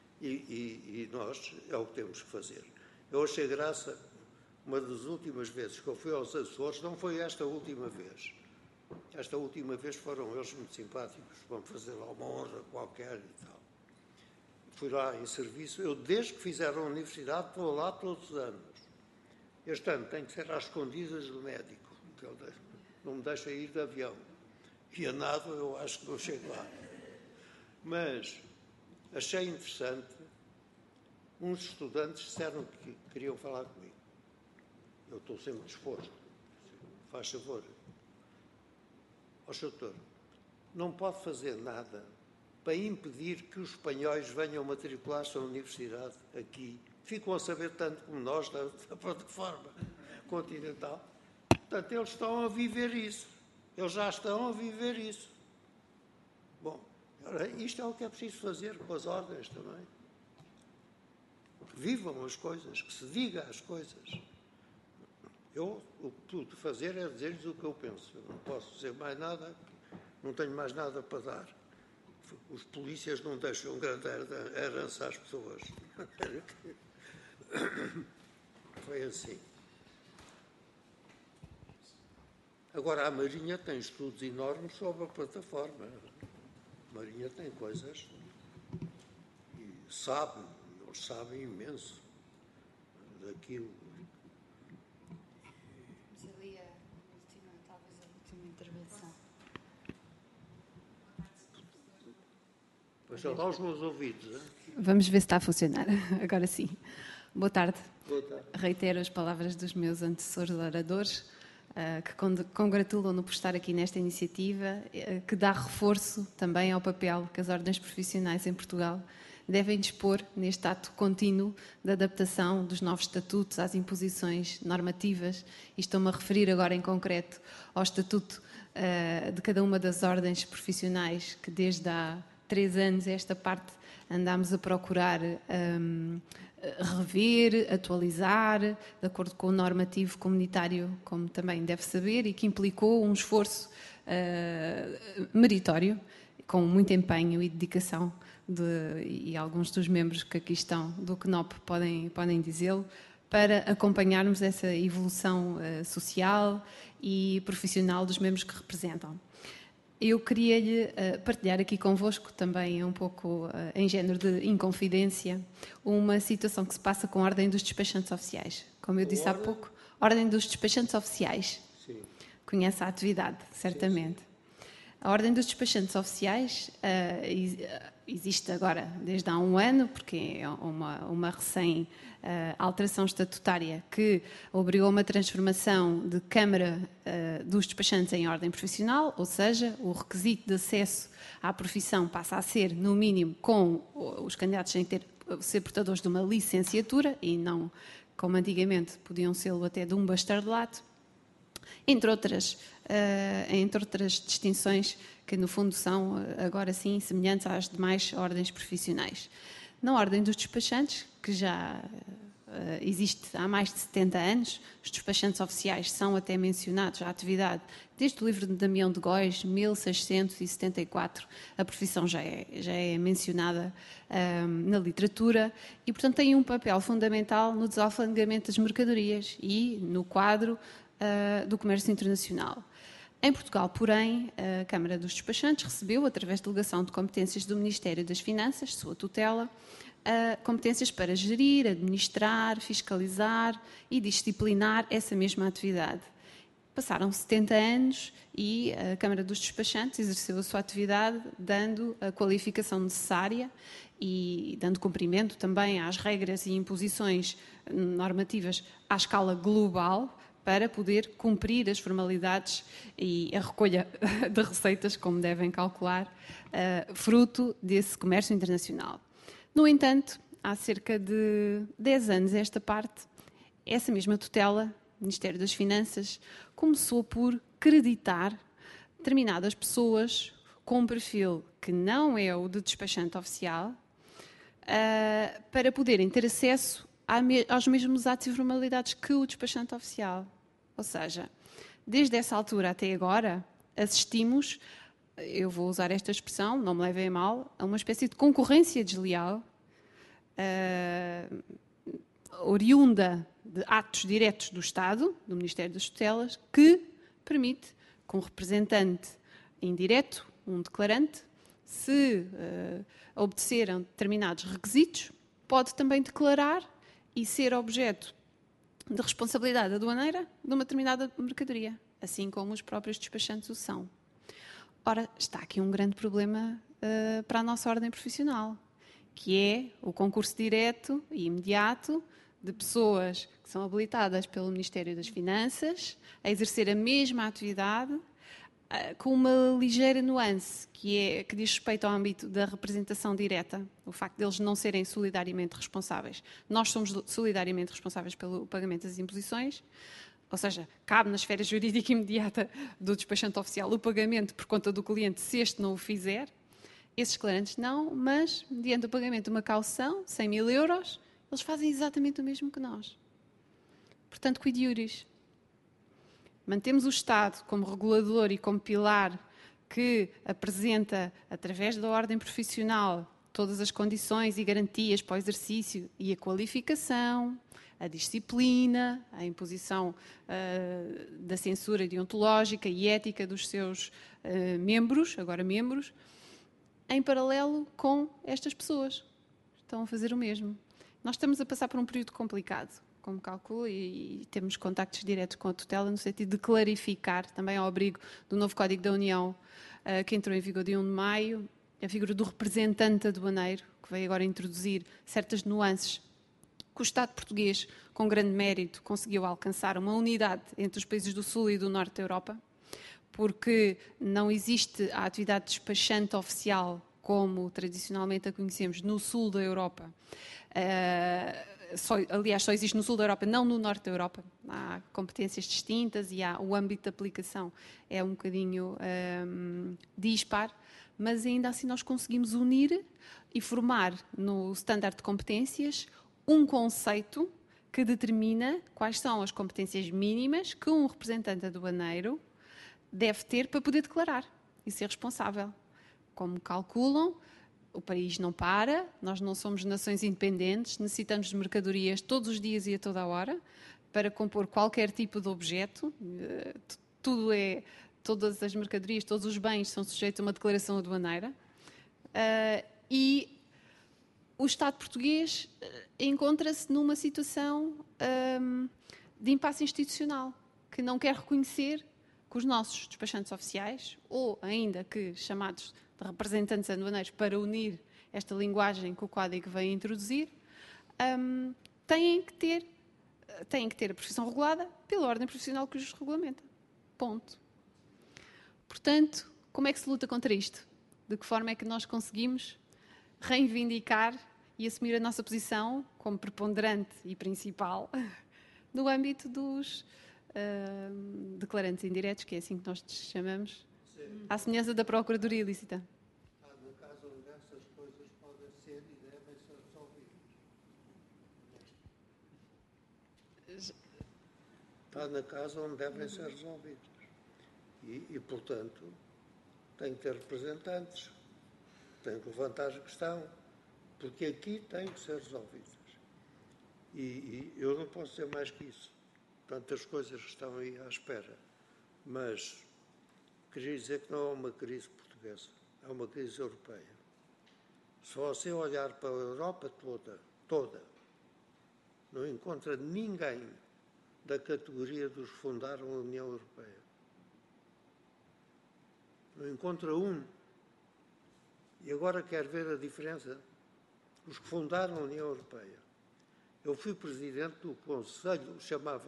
E nós é o que temos que fazer. Eu achei graça, uma das últimas vezes que eu fui aos Açores, não foi esta última vez. Esta última vez foram eles muito simpáticos, vão fazer lá uma honra qualquer e tal. Fui lá em serviço, eu desde que fizeram a universidade estou lá todos os anos. Este ano tenho que ser às escondidas do médico, que ele não me deixa ir de avião. E a nada eu acho que não chego lá. Mas achei interessante, uns estudantes disseram que queriam falar comigo. Eu estou sempre disposto. Faz favor. Ó, Sr. Doutor, não pode fazer nada para impedir que os espanhóis venham matricular-se à universidade aqui. Ficam a saber tanto como nós da plataforma continental. Portanto, eles estão a viver isso. Eles já estão a viver isso. Bom, isto é o que é preciso fazer com as ordens também. Que vivam as coisas, que se diga as coisas. Eu, o que pude fazer é dizer-lhes o que eu penso. Eu não posso dizer mais nada, não tenho mais nada para dar. Os polícias não deixam grande herança às pessoas. Foi assim. Agora, a Marinha tem estudos enormes sobre a plataforma. A Marinha tem coisas e sabem, eles sabem imenso daquilo. Mas ali talvez a última intervenção. Pois lá os meus ouvidos. Hein? Vamos ver se está a funcionar. Agora sim. Boa tarde. Boa tarde. Reitero as palavras dos meus antecessores oradores, que congratulam-no por estar aqui nesta iniciativa, que dá reforço também ao papel que as ordens profissionais em Portugal devem dispor neste ato contínuo de adaptação dos novos estatutos às imposições normativas, e estou-me a referir agora em concreto ao estatuto de cada uma das ordens profissionais que desde há 3 anos esta parte andámos a procurar rever, atualizar, de acordo com o normativo comunitário, como também deve saber, e que implicou um esforço meritório, com muito empenho e dedicação, e alguns dos membros que aqui estão do CNOP podem dizê-lo, para acompanharmos essa evolução social e profissional dos membros que representam. Eu queria-lhe partilhar aqui convosco, também um pouco em género de inconfidência, uma situação que se passa com a Ordem dos Despachantes Oficiais. Como eu disse há pouco, Ordem dos Despachantes Oficiais. Sim. Conhece a atividade, certamente. Sim. A Ordem dos Despachantes Oficiais existe agora desde há 1 ano, porque é uma recém-alteração estatutária que obrigou a uma transformação de Câmara dos Despachantes em ordem profissional, ou seja, o requisito de acesso à profissão passa a ser, no mínimo, com os candidatos sem ser portadores de uma licenciatura, e não, como antigamente, podiam ser até de um bacharelato, entre outras distinções que, no fundo, são, agora sim, semelhantes às demais ordens profissionais. Na Ordem dos Despachantes, que já existe há mais de 70 anos, os despachantes oficiais são até mencionados à atividade desde o livro de Damião de Góis, 1674, a profissão já é mencionada na literatura e, portanto, tem um papel fundamental no desalfandegamento das mercadorias e no quadro do comércio internacional. Em Portugal, porém, a Câmara dos Despachantes recebeu, através de delegação de competências do Ministério das Finanças, sua tutela, competências para gerir, administrar, fiscalizar e disciplinar essa mesma atividade. Passaram 70 anos e a Câmara dos Despachantes exerceu a sua atividade dando a qualificação necessária e dando cumprimento também às regras e imposições normativas à escala global para poder cumprir as formalidades e a recolha de receitas, como devem calcular, fruto desse comércio internacional. No entanto, há cerca de 10 anos esta parte, essa mesma tutela, Ministério das Finanças, começou por creditar determinadas pessoas com um perfil que não é o de despachante oficial, para poderem ter acesso aos mesmos atos e formalidades que o despachante oficial. Ou seja, desde essa altura até agora, assistimos, eu vou usar esta expressão, não me levem a mal, a uma espécie de concorrência desleal, oriunda de atos diretos do Estado, do Ministério das Tutelas, que permite que um representante indireto, um declarante, se obedeceram determinados requisitos, pode também declarar e ser objeto de responsabilidade aduaneira de uma determinada mercadoria, assim como os próprios despachantes o são. Ora, está aqui um grande problema para a nossa ordem profissional, que é o concurso direto e imediato de pessoas que são habilitadas pelo Ministério das Finanças a exercer a mesma atividade com uma ligeira nuance, que diz respeito ao âmbito da representação direta, o facto de eles não serem solidariamente responsáveis. Nós somos solidariamente responsáveis pelo pagamento das imposições, ou seja, cabe na esfera jurídica imediata do despachante oficial o pagamento por conta do cliente, se este não o fizer. Esses declarantes não, mas, mediante o pagamento de uma caução, 100 mil euros, eles fazem exatamente o mesmo que nós. Portanto, quid iuris? Mantemos o Estado como regulador e como pilar que apresenta, através da ordem profissional, todas as condições e garantias para o exercício e a qualificação, a disciplina, a imposição da censura deontológica e ética dos seus membros, agora membros, em paralelo com estas pessoas. Estão a fazer o mesmo. Nós estamos a passar por um período complicado, como calculo, e temos contactos diretos com a tutela no sentido de clarificar, também ao abrigo do novo Código da União, que entrou em vigor dia 1 de maio, a figura do representante aduaneiro, que veio agora introduzir certas nuances que o Estado português, com grande mérito, conseguiu alcançar uma unidade entre os países do Sul e do Norte da Europa, porque não existe a atividade despachante oficial como tradicionalmente a conhecemos no Sul da Europa. Aliás, só existe no Sul da Europa, não no Norte da Europa. Há competências distintas e o âmbito de aplicação é um bocadinho dispar, mas ainda assim nós conseguimos unir e formar no standard de competências um conceito que determina quais são as competências mínimas que um representante aduaneiro deve ter para poder declarar e ser responsável. Como calculam, o país não para, nós não somos nações independentes, necessitamos de mercadorias todos os dias e a toda a hora para compor qualquer tipo de objeto. Todas as mercadorias, todos os bens são sujeitos a uma declaração aduaneira. E o Estado português encontra-se numa situação de impasse institucional, que não quer reconhecer que os nossos despachantes oficiais, ou ainda que chamados de representantes aduaneiros para unir esta linguagem que o Código vem introduzir, têm que ter a profissão regulada pela ordem profissional que os regulamenta. Ponto. Portanto, como é que se luta contra isto? De que forma é que nós conseguimos reivindicar e assumir a nossa posição como preponderante e principal no âmbito dos declarantes indiretos, que é assim que nós chamamos, à semelhança da Procuradoria Ilícita? No caso onde essas coisas podem ser e devem ser resolvidas. Está na casa onde devem ser resolvidos. E, portanto, tem que ter representantes, tem que levantar a questão, porque aqui tem que ser resolvidas. E eu não posso dizer mais que isso. Tantas coisas que estão aí à espera. Mas queria dizer que não é uma crise portuguesa, é uma crise europeia. Se você olhar para a Europa toda, não encontra ninguém da categoria dos que fundaram a União Europeia. Não encontra um. E agora quer ver a diferença? Os que fundaram a União Europeia. Eu fui presidente do Conselho, chamava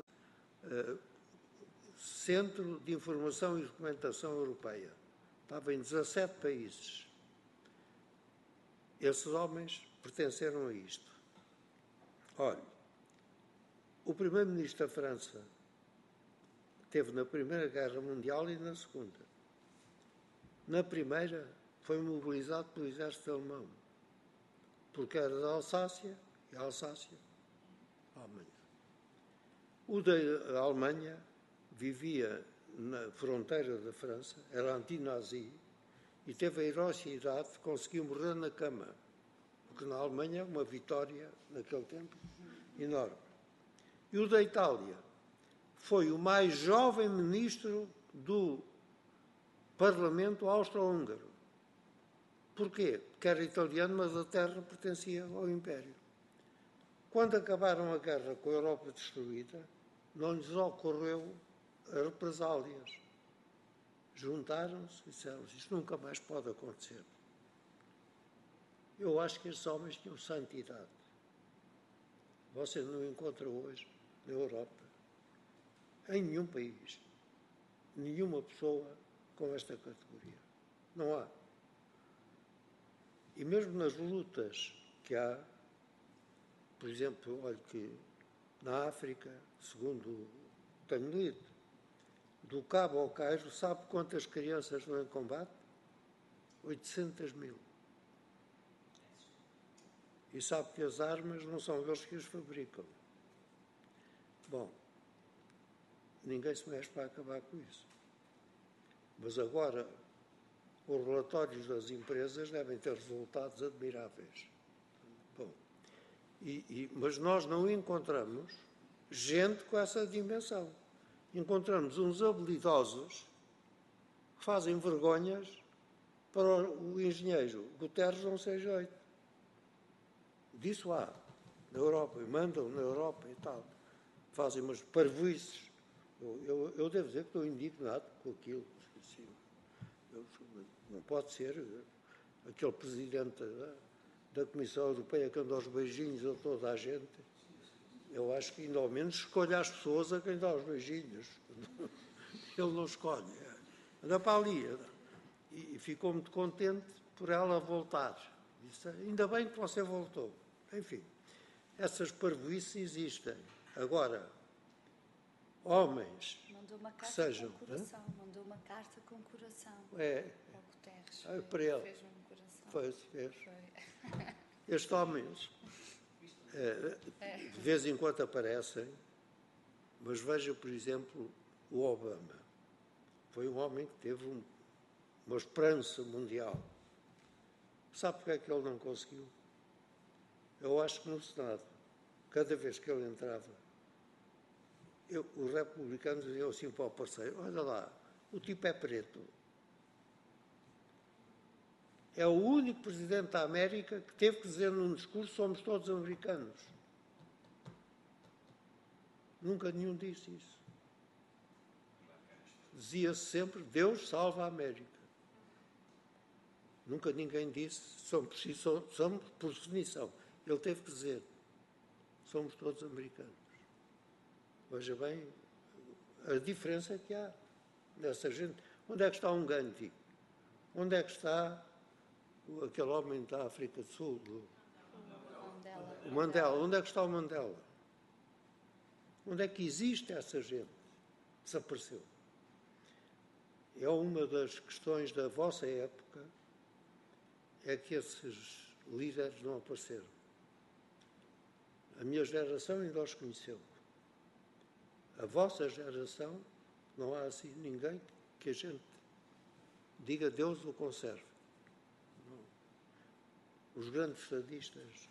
Centro de Informação e Documentação Europeia. Estava em 17 países. Esses homens pertenceram a isto. Olha, o primeiro-ministro da França esteve na Primeira Guerra Mundial e na Segunda. Na Primeira, foi mobilizado pelo exército alemão, porque era da Alsácia, e a Alsácia, a Alemanha. O da Alemanha vivia na fronteira da França, era anti-nazi, e teve a heroicidade de conseguir morrer na cama, porque na Alemanha uma vitória, naquele tempo, enorme. E o da Itália foi o mais jovem ministro do Parlamento austro-húngaro. Porquê? Porque era italiano, mas a terra pertencia ao Império. Quando acabaram a guerra com a Europa destruída, não lhes ocorreu represálias. Juntaram-se e disseram: isto nunca mais pode acontecer. Eu acho que estes homens tinham santidade. Você não encontra hoje, na Europa, em nenhum país, nenhuma pessoa com esta categoria. Não há. E mesmo nas lutas que há, por exemplo, olha que na África, segundo tenho lido, do Cabo ao Cairo, sabe quantas crianças estão em combate? 800 mil. E sabe que as armas não são eles que as fabricam. Bom, ninguém se mexe para acabar com isso. Mas agora, os relatórios das empresas devem ter resultados admiráveis. Bom, mas nós não encontramos gente com essa dimensão. Encontramos uns habilidosos que fazem vergonhas para o engenheiro Guterres não ser jeito. Disso há na Europa, e mandam na Europa e tal. Fazem umas parvoices. Eu devo dizer que estou indignado com aquilo. Não pode ser aquele presidente da Comissão Europeia que anda aos beijinhos a toda a gente. Eu acho que ainda ao menos escolhe as pessoas a quem dá os beijinhos. Ele não escolhe. Anda para ali. E ficou muito contente por ela voltar. Disse: ainda bem que você voltou. Enfim, essas parvoices existem. Agora, homens mandou uma carta que sejam... com coração. Mandou uma carta com coração. Ao Guterres. Para ele. Fez um coração. Fez. Estes homens, de vez em quando aparecem, mas veja, por exemplo, o Obama. Foi um homem que teve uma esperança mundial. Sabe porque é que ele não conseguiu? Eu acho que no Senado, cada vez que ele entrava, os republicanos diziam assim para o parceiro: olha lá, o tipo é preto. É o único presidente da América que teve que dizer num discurso: somos todos americanos. Nunca nenhum disse isso. Dizia-se sempre: Deus salva a América. Nunca ninguém disse: somos por definição. Ele teve que dizer: somos todos americanos. Veja bem a diferença que há nessa gente. Onde é que está um Gandhi? Onde é que está aquele homem da África do Sul? O Mandela. Onde é que está o Mandela? Onde é que existe essa gente? Desapareceu. É uma das questões da vossa época, é que esses líderes não apareceram. A minha geração ainda os conheceu. A vossa geração, não há assim ninguém que a gente diga Deus o conserve. Não. Os grandes estadistas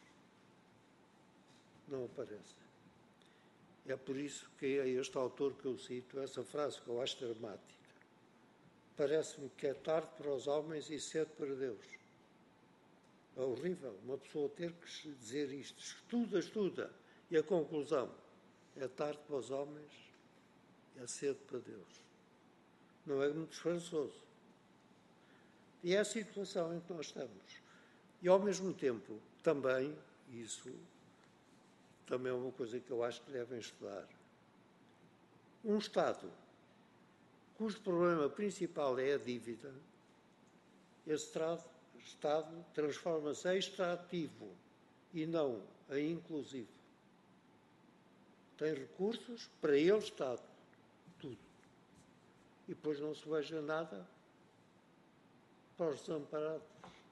não aparecem. É por isso que é este autor que eu cito, essa frase que eu acho dramática. Parece-me que é tarde para os homens e cedo para Deus. É horrível uma pessoa ter que dizer isto. Estuda. E a conclusão: é tarde para os homens, é cedo para Deus. Não é muito esperançoso. E é a situação em que nós estamos. E, ao mesmo tempo, também, isso também é uma coisa que eu acho que devem estudar, um Estado cujo problema principal é a dívida, esse Estado transforma-se em extrativo e não em inclusivo. Tem recursos para ele, Estado, tudo. E depois não se veja nada para os desamparados.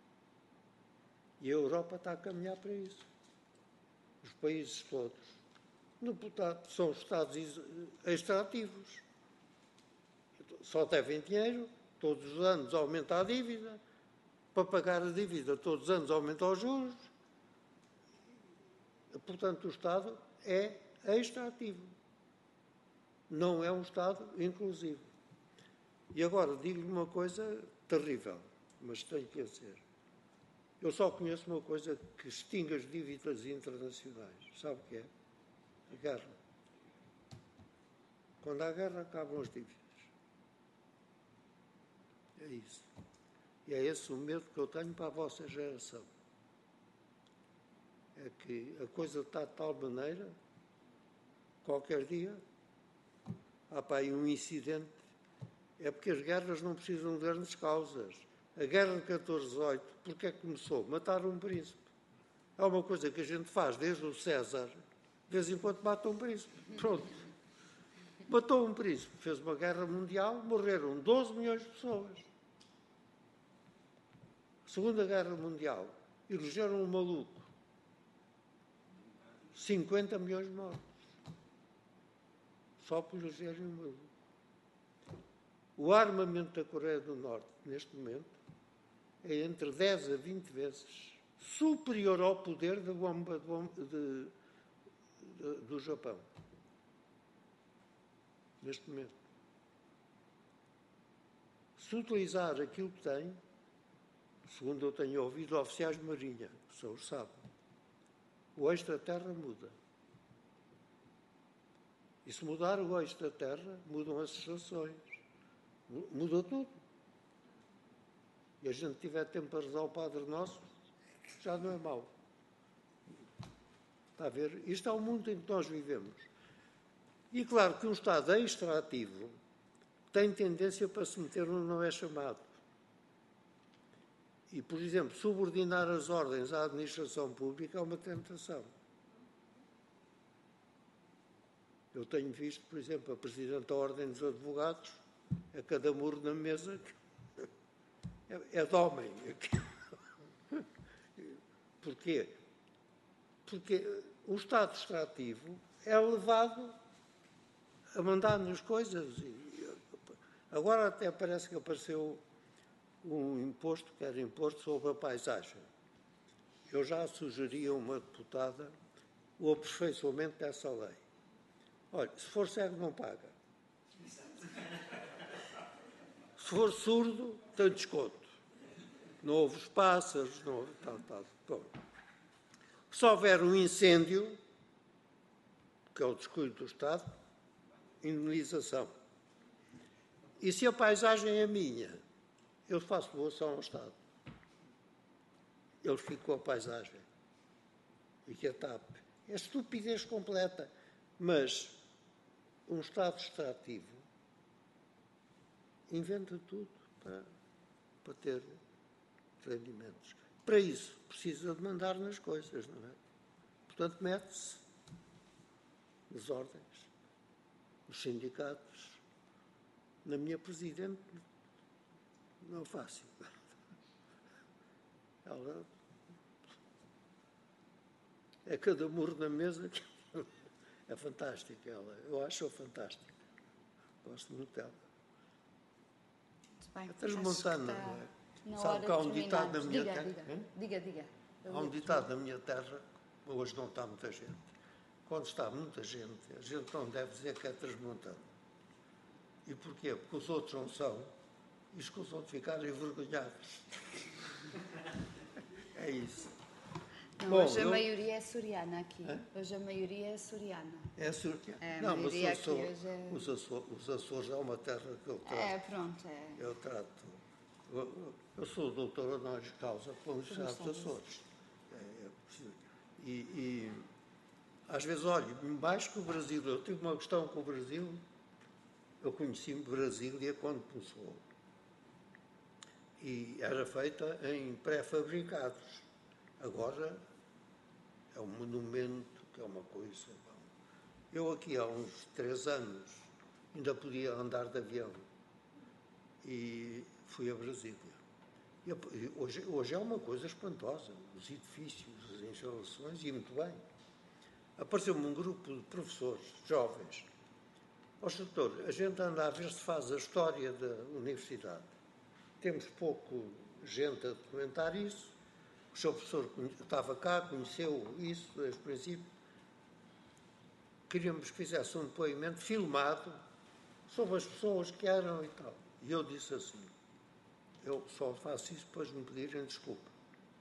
E a Europa está a caminhar para isso. Os países todos, são Estados extrativos. Só devem dinheiro, todos os anos aumenta a dívida, para pagar a dívida todos os anos aumenta os juros. Portanto, o Estado é extrativo. Não é um Estado inclusivo. E agora, digo-lhe uma coisa terrível, mas tenho que dizer. Eu só conheço uma coisa que extingue as dívidas internacionais. Sabe o que é? A guerra. Quando há guerra, acabam as dívidas. É isso. E é esse o medo que eu tenho para a vossa geração. É que a coisa está de tal maneira, qualquer dia, há para aí um incidente. É porque as guerras não precisam de grandes causas. A guerra de 14-18, porque é que começou? Matar um príncipe. É uma coisa que a gente faz desde o César. De vez em quando mata um príncipe. Pronto. Matou um príncipe. Fez uma guerra mundial, morreram 12 milhões de pessoas. Segunda Guerra Mundial, elegeram um maluco. 50 milhões de mortos. Só por elegerem um maluco. O armamento da Coreia do Norte, neste momento, é entre 10 a 20 vezes superior ao poder da bomba do Japão. Neste momento. Se utilizar aquilo que tem, segundo eu tenho ouvido oficiais de marinha, só os sabem, o eixo da terra muda. E se mudar o eixo da terra, mudam as estações. Muda tudo. E a gente tiver tempo para rezar o Padre Nosso, já não é mau. Está a ver? Isto é o mundo em que nós vivemos. E claro que um Estado extrativo tem tendência para se meter onde não é chamado. E, por exemplo, subordinar as ordens à administração pública é uma tentação. Eu tenho visto, por exemplo, a Presidente da Ordem dos Advogados, a cada muro na mesa, é de homem. Porquê? Porque o Estado extrativo é levado a mandar-nos coisas. Agora até parece que apareceu um imposto, que era imposto sobre a paisagem. Eu já sugeri a uma deputada o aperfeiçoamento dessa lei. Olha, se for cego não paga. Se for surdo, tem desconto. Não houve os pássaros, não houve tal. Bom. Se houver um incêndio, que é o descuido do Estado, indemnização. E se a paisagem é minha, eu faço doação ao Estado. Ele fica com a paisagem. E que a TAP. É estupidez completa. Mas um Estado extrativo inventa tudo para ter rendimentos. Para isso, precisa de mandar nas coisas, não é? Portanto, mete-se nas ordens, nos sindicatos. Na minha Presidente, não é fácil. Ela é cada murro na mesa que é fantástica. Eu acho-a fantástica. Gosto muito dela. Bem, é transmontana, não é? Sabe que há um ditado na minha terra. Diga. Há um ditado na minha terra, hoje não está muita gente. Quando está muita gente, a gente não deve dizer que é transmontana. E porquê? Porque os outros não são e escusam de ficar envergonhados. É isso. Não, bom, hoje a maioria é açoriana aqui. Hoje a maioria é açoriana. É açoriana? É, não, mas os Açores é uma terra que eu trato. Pronto. Eu trato. Eu sou doutor honoris causa pela Universidade dos Açores. E às vezes, olha, mais que o Brasil, eu tive uma questão com o Brasil, eu conheci Brasília quando começou. E era feita em pré-fabricados. Agora é um monumento, que é uma coisa. Bom. Eu aqui há uns 3 anos ainda podia andar de avião e fui a Brasília. E hoje é uma coisa espantosa, os edifícios, as instalações, e muito bem. Apareceu-me um grupo de professores jovens. Ó, doutor, a gente anda a ver se faz a história da universidade. Temos pouco gente a documentar isso. O seu professor estava cá, conheceu isso desde o princípio. Queríamos que fizesse um depoimento filmado sobre as pessoas que eram e tal. E eu disse assim, eu só faço isso depois de me pedirem desculpa.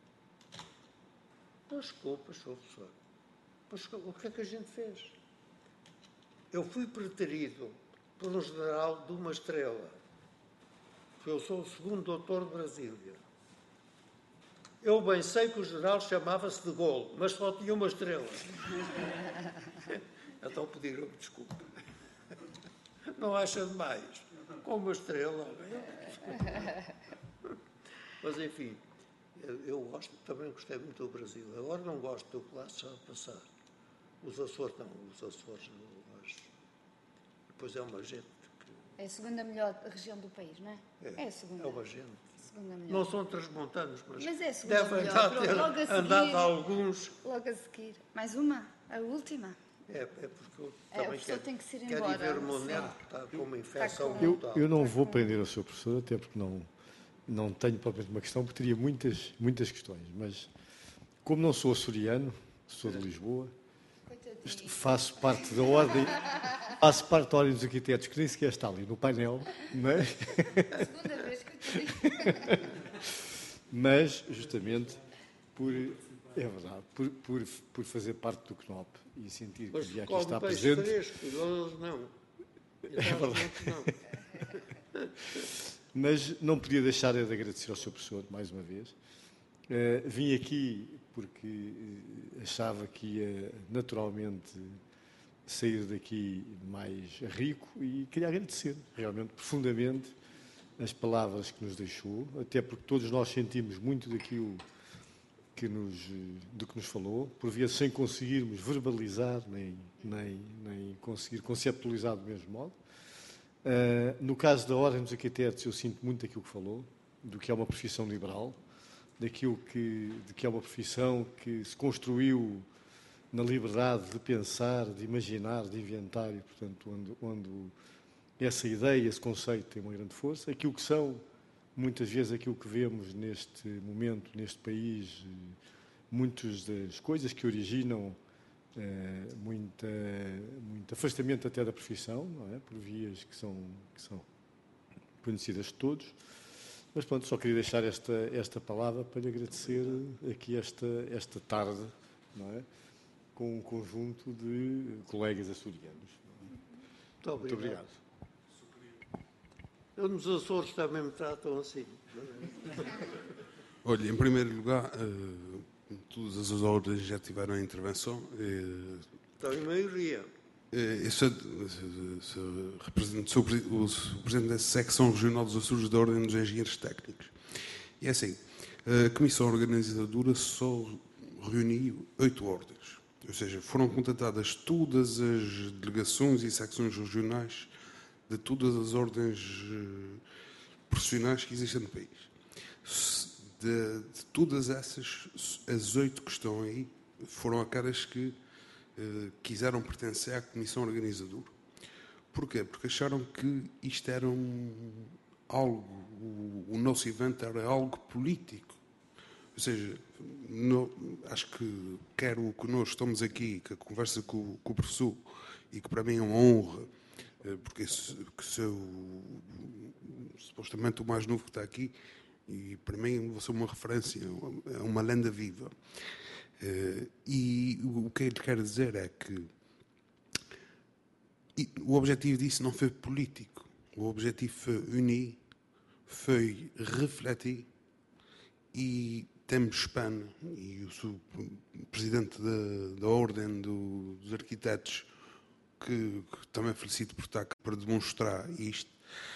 Desculpa, Sr. Professor. Mas o que é que a gente fez? Eu fui preterido por um general de uma estrela. Eu sou o 2º doutor de Brasília. Eu bem sei que o general chamava-se de Gaulle, mas só tinha uma estrela. Então pediram-me desculpa. Não acha demais? Com uma estrela. Mas, enfim, eu também gostei muito do Brasil. Agora não gosto do que lá está a passar. Os Açores não, os Açores não acho. Depois é uma gente que... É a segunda melhor região do país, não é? É a segunda. É uma gente. Segunda melhor. Não são transmontanos, mas é a segunda devem melhor. ter Logo a seguir, andado alguns. Logo a seguir. Mais uma? A última? É porque eu também tem que ser quero embora. ir ver o meu neto que está com uma infecção brutal. Eu não vou prender o Sr. Professor, até porque não tenho propriamente uma questão, porque teria muitas questões. Mas, como não sou açoriano, sou de Lisboa, faço parte da ordem dos arquitetos, que nem sequer está ali no painel, mas... A segunda vez que eu te digo. Mas, justamente, é verdade, por fazer parte do CNOP e sentir que devia aqui estar presente... Fresco, eles não. É verdade. Mas não podia deixar de agradecer ao Sr. Professor, mais uma vez. Vim aqui porque achava que ia naturalmente sair daqui mais rico e queria agradecer realmente profundamente as palavras que nos deixou, até porque todos nós sentimos muito daquilo do que nos falou, por vezes sem conseguirmos verbalizar nem conseguir conceptualizar do mesmo modo. No caso da Ordem dos Arquitetos, eu sinto muito daquilo que falou, do que é uma profissão liberal, de que é uma profissão que se construiu na liberdade de pensar, de imaginar, de inventar, e, portanto, onde essa ideia, esse conceito tem uma grande força. Aquilo que são, muitas vezes, aquilo que vemos neste momento, neste país, muitas das coisas que originam muito afastamento até da profissão, não é? Por vias que são conhecidas de todos. Mas pronto, só queria deixar esta palavra para lhe agradecer aqui esta tarde, não é? Com um conjunto de colegas açorianos. Muito obrigado. Eu nos Açores também me tratam assim. Olha, em primeiro lugar, todas as ordens já tiveram a intervenção. Então, em maioria. Eu sou o presidente da secção regional dos Açores da Ordem dos Engenheiros Técnicos. E é assim, a comissão organizadora só reuniu 8 ordens. Ou seja, foram contatadas todas as delegações e secções regionais de todas as ordens profissionais que existem no país. De todas essas, as 8 que estão aí foram aquelas que quiseram pertencer à comissão organizadora. Porquê? Porque acharam que isto era algo, o nosso evento era algo político. Ou seja, acho que quero que nós estamos aqui, que a conversa com o professor, e que para mim é uma honra, porque sou supostamente o mais novo que está aqui, E para mim vou ser uma referência, uma lenda viva. E o que eu quero dizer é que o objetivo disso não foi político. O objetivo foi unir, foi refletir, e temos pena, e eu sou presidente da Ordem dos Arquitetos, que também felicito por estar cá para demonstrar isto.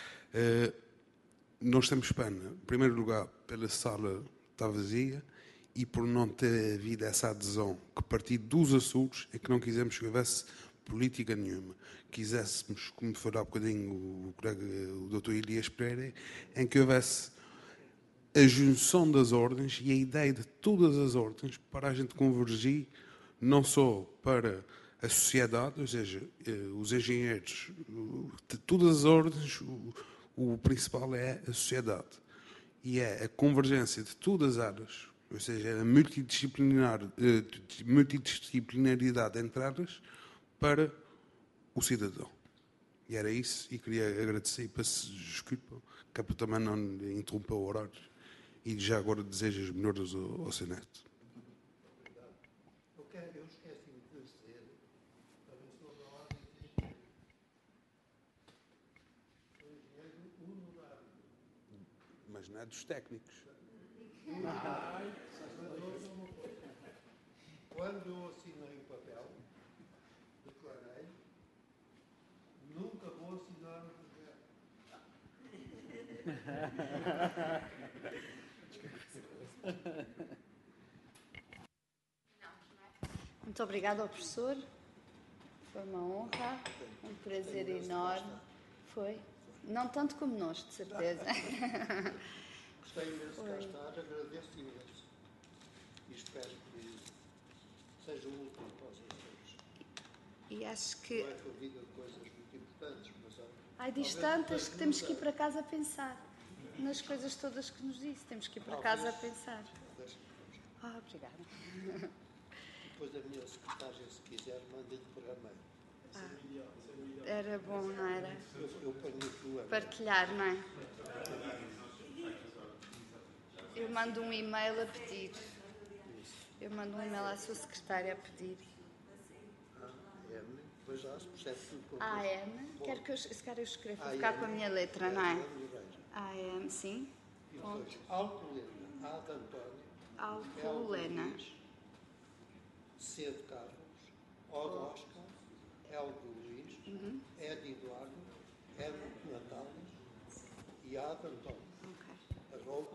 Nós temos pena, em primeiro lugar, pela sala estar vazia e por não ter havido essa adesão, que partiu dos Açores, é que não quisemos que houvesse política nenhuma. Quiséssemos, como falou há bocadinho o colega, o Dr. Elias Pereira, em que houvesse a junção das ordens e a ideia de todas as ordens para a gente convergir, não só para a sociedade, ou seja, os engenheiros, de todas as ordens, o principal é a sociedade. E é a convergência de todas as áreas, ou seja, a multidisciplinaridade entre elas para o cidadão. E era isso, e queria agradecer e peço desculpa, que é para também não interromper o horário. E já agora desejo as melhoras ao Sr. Neto. Eu esqueci de dizer, mas não é dos técnicos. Quando eu assinei o papel, declarei, nunca vou assinar um projeto. Muito obrigada ao professor. Foi uma honra, um prazer enorme. Foi. Não tanto como nós, de certeza. Gostei imenso de cá estar, agradeço imenso. E espero que seja o último para os Açores. E acho que... Não é por vida de coisas muito importantes, mas... Ai, diz tantas que temos que ir para casa a pensar. Nas coisas todas que nos disse, temos que ir para casa a pensar. Obrigada. Depois a minha secretária, se quiser, manda-lhe por e-mail. Era bom, não era? Eu ponho tudo. Partilhar, não é? Eu mando um e-mail a pedir. Eu mando um e-mail à sua secretária a pedir. Depois já se percebe tudo. AM? Quero que se calhar eu escrevo, vou ficar com a minha letra, não é? AM, sim. Ponto. Alcolena, A de António. Alcolena. C de Carlos. O de Oscar. L de Luís. E de Eduardo. M de Natália. E A de António. Arroba.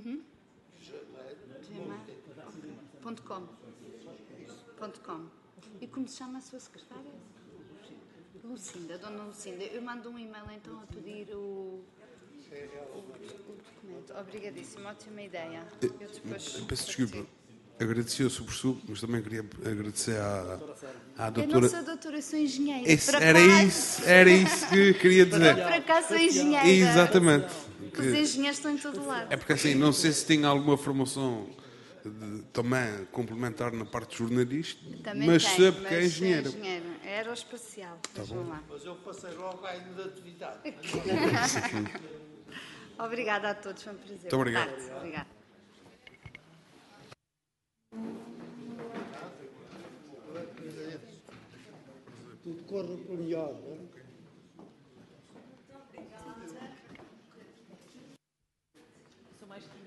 Gmail.com. E como se chama a sua secretária? Lucinda, Dona Lucinda. Eu mando um e-mail então a pedir o documento. Obrigadíssimo, ótima ideia. Eu depois... Peço desculpa. Agradecer ao Sr. Professor, mas também queria agradecer à doutora... Eu não sou doutora, eu sou engenheira. Era isso que queria dizer. Eu, por acaso, sou engenheira. Exatamente. Os engenheiros estão em todo lado. É porque assim, não sei se tem alguma formação também complementar na parte de jornalista, mas sabe que é engenheiro. É aeroespacial. Tá bom. Mas eu passei logo à área de atividade. Obrigada a todos, foi um prazer. Muito obrigado. Obrigada. Tudo corre para o melhor, não é? Sou mais